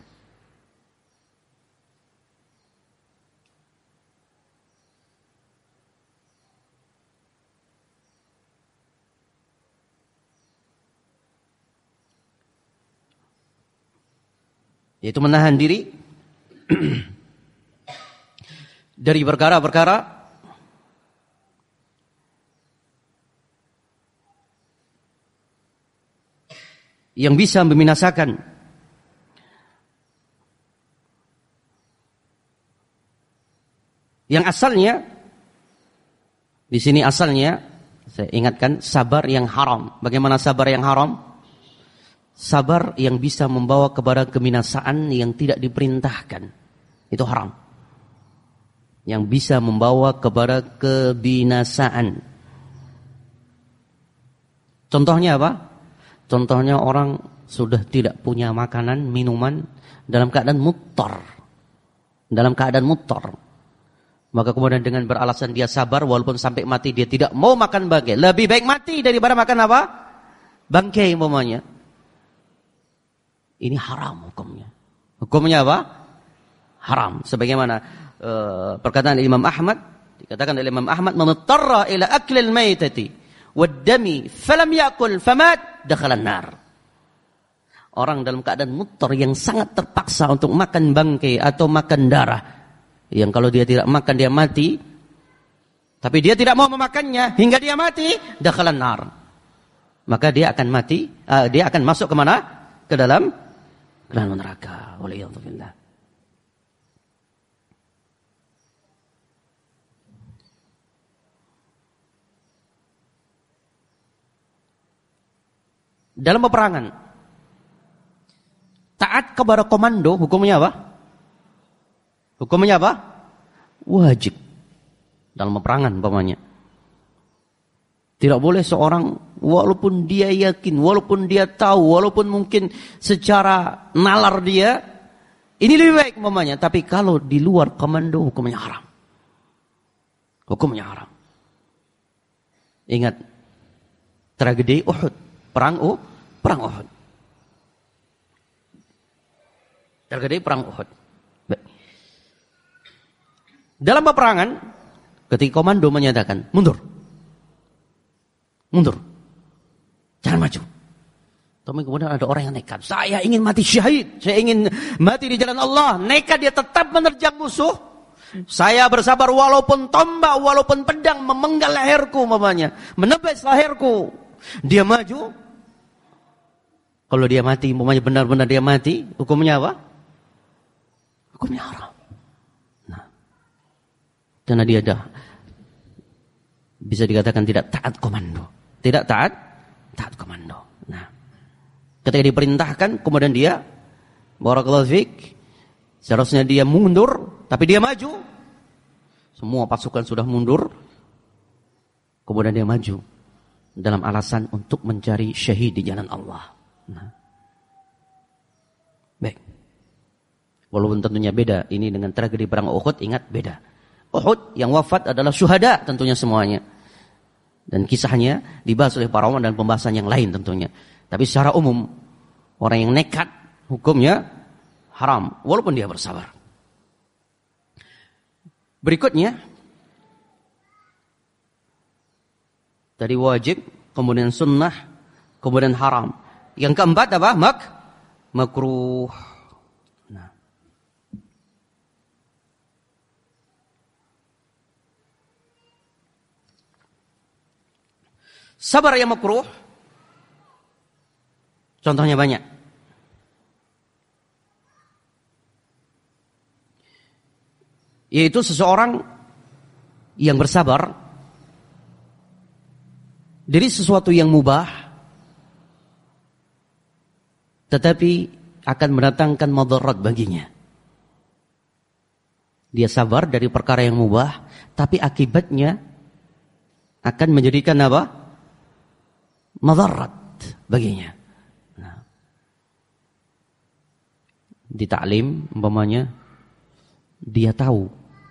Yaitu menahan diri dari perkara-perkara yang bisa membinasakan yang asalnya di sini asalnya saya ingatkan sabar yang haram. Bagaimana sabar yang haram? Sabar yang bisa membawa kepada kebinasaan yang tidak diperintahkan. Itu haram. Yang bisa membawa kepada kebinasaan. Contohnya apa? Contohnya orang sudah tidak punya makanan, minuman dalam keadaan muttar. Dalam keadaan muttar. Maka kemudian dengan beralasan dia sabar walaupun sampai mati dia tidak mau makan bangkai. Lebih baik mati daripada makan apa? Bangkai umpamanya. Ini haram hukumnya. Hukumnya apa? Haram. Sebagaimana uh, perkataan Imam Ahmad, dikatakan oleh Imam Ahmad, "Man tarra ila akli al-maitati wad-dami falam ya'kul famat dakhala an-nar." Orang dalam keadaan muttar yang sangat terpaksa untuk makan bangkai atau makan darah, yang kalau dia tidak makan dia mati, tapi dia tidak mau memakannya hingga dia mati, dakhala an-nar. Maka dia akan mati, uh, dia akan masuk ke mana? Ke dalam dalam neraka. Waliyadzubillah. Dalam peperangan, taat kepada komando hukumnya apa? Hukumnya apa? Wajib. Dalam peperangan umpamanya. Tidak boleh seorang walaupun dia yakin, walaupun dia tahu, walaupun mungkin secara nalar dia ini lebih baik umpamanya, tapi kalau di luar komando hukumnya haram. Hukumnya haram. Ingat tragedi Uhud, perang Uhud, perang Uhud. Tragedi perang Uhud. Baik. Dalam peperangan ketika komando menyatakan mundur. Mundur. Jangan maju. Tapi kemudian ada orang yang nekat. Saya ingin mati syahid. Saya ingin mati di jalan Allah. Nekat dia tetap menerjang musuh. Saya bersabar walaupun tombak, walaupun pedang memenggal leherku umpamanya. Menebas leherku. Dia maju. Kalau dia mati, umpamanya benar-benar dia mati. Hukumnya apa? Hukumnya haram. Nah. Karena dia dah bisa dikatakan tidak taat komando. Tidak taat, taat komando. Nah, ketika diperintahkan, kemudian dia, barakallahu fiik, seharusnya dia mundur, tapi dia maju. Semua pasukan sudah mundur, kemudian dia maju dalam alasan untuk mencari syahid di jalan Allah. Nah, baik. Walaupun tentunya beda, ini dengan tragedi perang Uhud, ingat beda. Uhud yang wafat adalah syuhada tentunya semuanya. Dan kisahnya dibahas oleh para ulama dan pembahasan yang lain tentunya. Tapi secara umum, orang yang nekat hukumnya haram, walaupun dia bersabar. Berikutnya, tadi wajib, kemudian sunnah, kemudian haram. Yang keempat apa? Mak, makruh. Nah. Sabar yang makruh, contohnya banyak. Yaitu seseorang yang bersabar dari sesuatu yang mubah, tetapi akan mendatangkan madarat baginya. Dia sabar dari perkara yang mubah, tapi akibatnya akan menjadikan apa? Madarat baginya. Nah, di taklim umpamanya dia tahu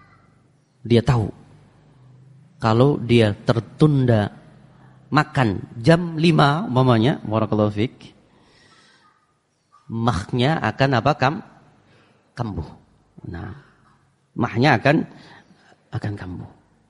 dia tahu kalau dia tertunda makan jam lima umpamanya, barakallahu fik, mahnya akan apa? Kam, kambuh. Nah, mahnya akan akan kambuh.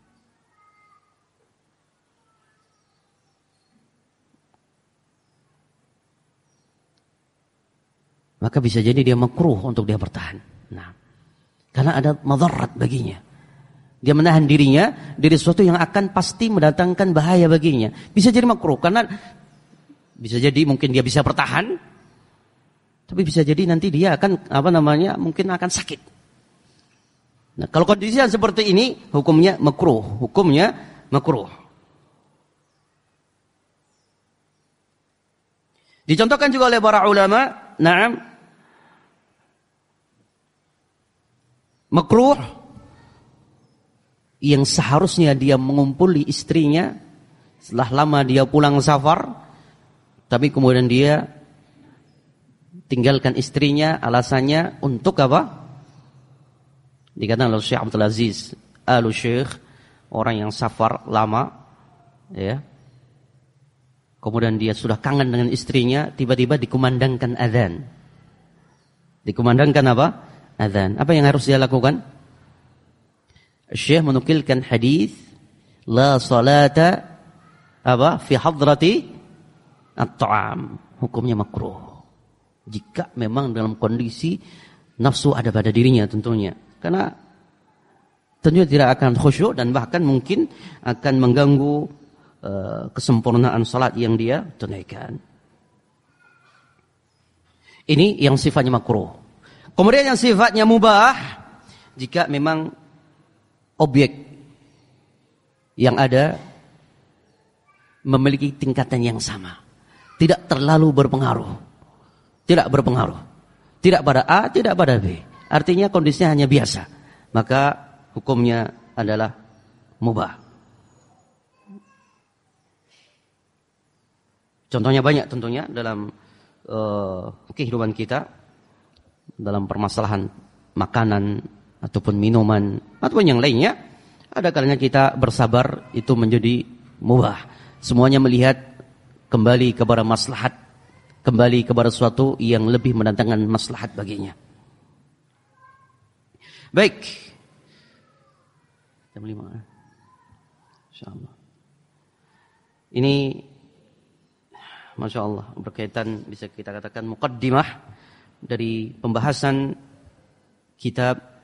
Maka bisa jadi dia makruh untuk dia bertahan. Nah, karena ada madarat baginya. Dia menahan dirinya dari sesuatu yang akan pasti mendatangkan bahaya baginya. Bisa jadi makruh karena bisa jadi mungkin dia bisa bertahan, tapi bisa jadi nanti dia akan apa namanya mungkin akan sakit. Nah, kalau kondisi yang seperti ini hukumnya makruh, hukumnya makruh. Dicontohkan juga oleh para ulama, na'am, makruh yang seharusnya dia mengumpuli istrinya setelah lama dia pulang safar, tapi kemudian dia tinggalkan istrinya, alasannya untuk apa? Dikatakan oleh Syekh Abdul Aziz Alu Syekh, orang yang safar lama, ya. Kemudian dia sudah kangen dengan istrinya, tiba-tiba dikumandangkan azan. Dikumandangkan apa? Azan. Apa yang harus dia lakukan? Syekh menukilkan hadis la salata apa fi hadrati at-ta'am, hukumnya makruh jika memang dalam kondisi nafsu ada pada dirinya tentunya, karena tentunya tidak akan khusyuk dan bahkan mungkin akan mengganggu uh, kesempurnaan salat yang dia tunaikan. Ini yang sifatnya makruh. Kemudian yang sifatnya mubah, jika memang objek yang ada memiliki tingkatan yang sama, tidak terlalu berpengaruh, tidak berpengaruh, tidak pada A, tidak pada B, artinya kondisinya hanya biasa, maka hukumnya adalah mubah. Contohnya banyak tentunya dalam uh, kehidupan kita, dalam permasalahan makanan ataupun minuman ataupun yang lainnya, ada kalanya kita bersabar itu menjadi mubah. Semuanya melihat kembali kepada maslahat, kembali kepada sesuatu yang lebih mendatangkan maslahat baginya. Baik. Jam lima. Insyaallah. Ini Masya Allah berkaitan, bisa kita katakan muqaddimah dari pembahasan kitab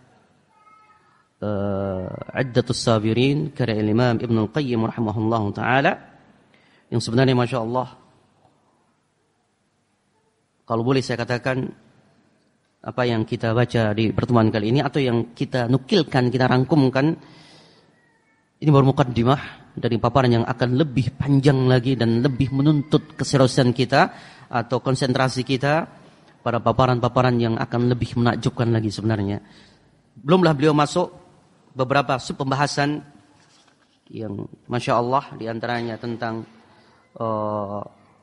Uh, Iddatus Sabirin karya Imam Ibnu Al-Qayyim rahimahullah ta'ala, yang sebenarnya Masya Allah, kalau boleh saya katakan, apa yang kita baca di pertemuan kali ini atau yang kita nukilkan, kita rangkumkan, ini baru muqaddimah dari paparan yang akan lebih panjang lagi dan lebih menuntut keseriusan kita atau konsentrasi kita pada paparan-paparan yang akan lebih menakjubkan lagi sebenarnya. Belumlah beliau masuk beberapa sub pembahasan yang Masya Allah diantaranya tentang uh,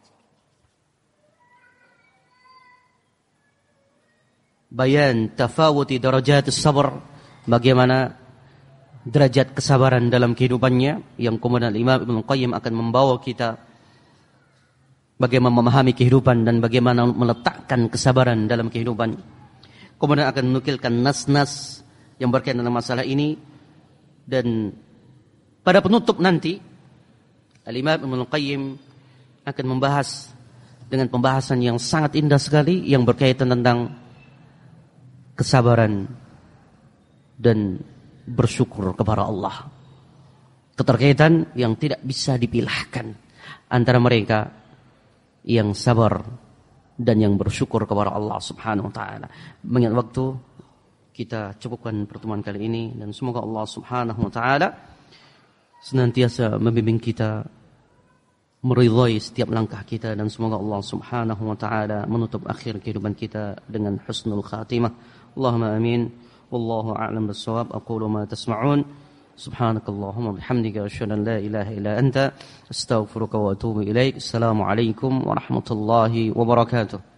bayan tafawuti darajat sabar, bagaimana derajat kesabaran dalam kehidupannya, yang kemudian Imam Ibnu Qayyim akan membawa kita bagaimana memahami kehidupan dan bagaimana meletakkan kesabaran dalam kehidupan. Kemudian akan menukilkan nas-nas yang berkaitan dengan masalah ini, dan pada penutup nanti Al-Imam Ibnu Qayyim akan membahas dengan pembahasan yang sangat indah sekali yang berkaitan tentang kesabaran dan bersyukur kepada Allah. Keterkaitan yang tidak bisa dipilahkan antara mereka yang sabar dan yang bersyukur kepada Allah Subhanahu wa taala. Mengingat waktu, kita cukupkan pertemuan kali ini, dan semoga Allah Subhanahu wa taala senantiasa membimbing kita, meridhai setiap langkah kita, dan semoga Allah Subhanahu wa taala menutup akhir kehidupan kita dengan husnul khatimah. Allahumma amin. Wallahu a'lam bis-shawab. Aqulu ma tasma'un. Subhanakallahumma bihamdika asyhadu an la ilaha illa anta astaghfiruka wa atubu ilaik. Assalamu alaikum warahmatullahi wabarakatuh.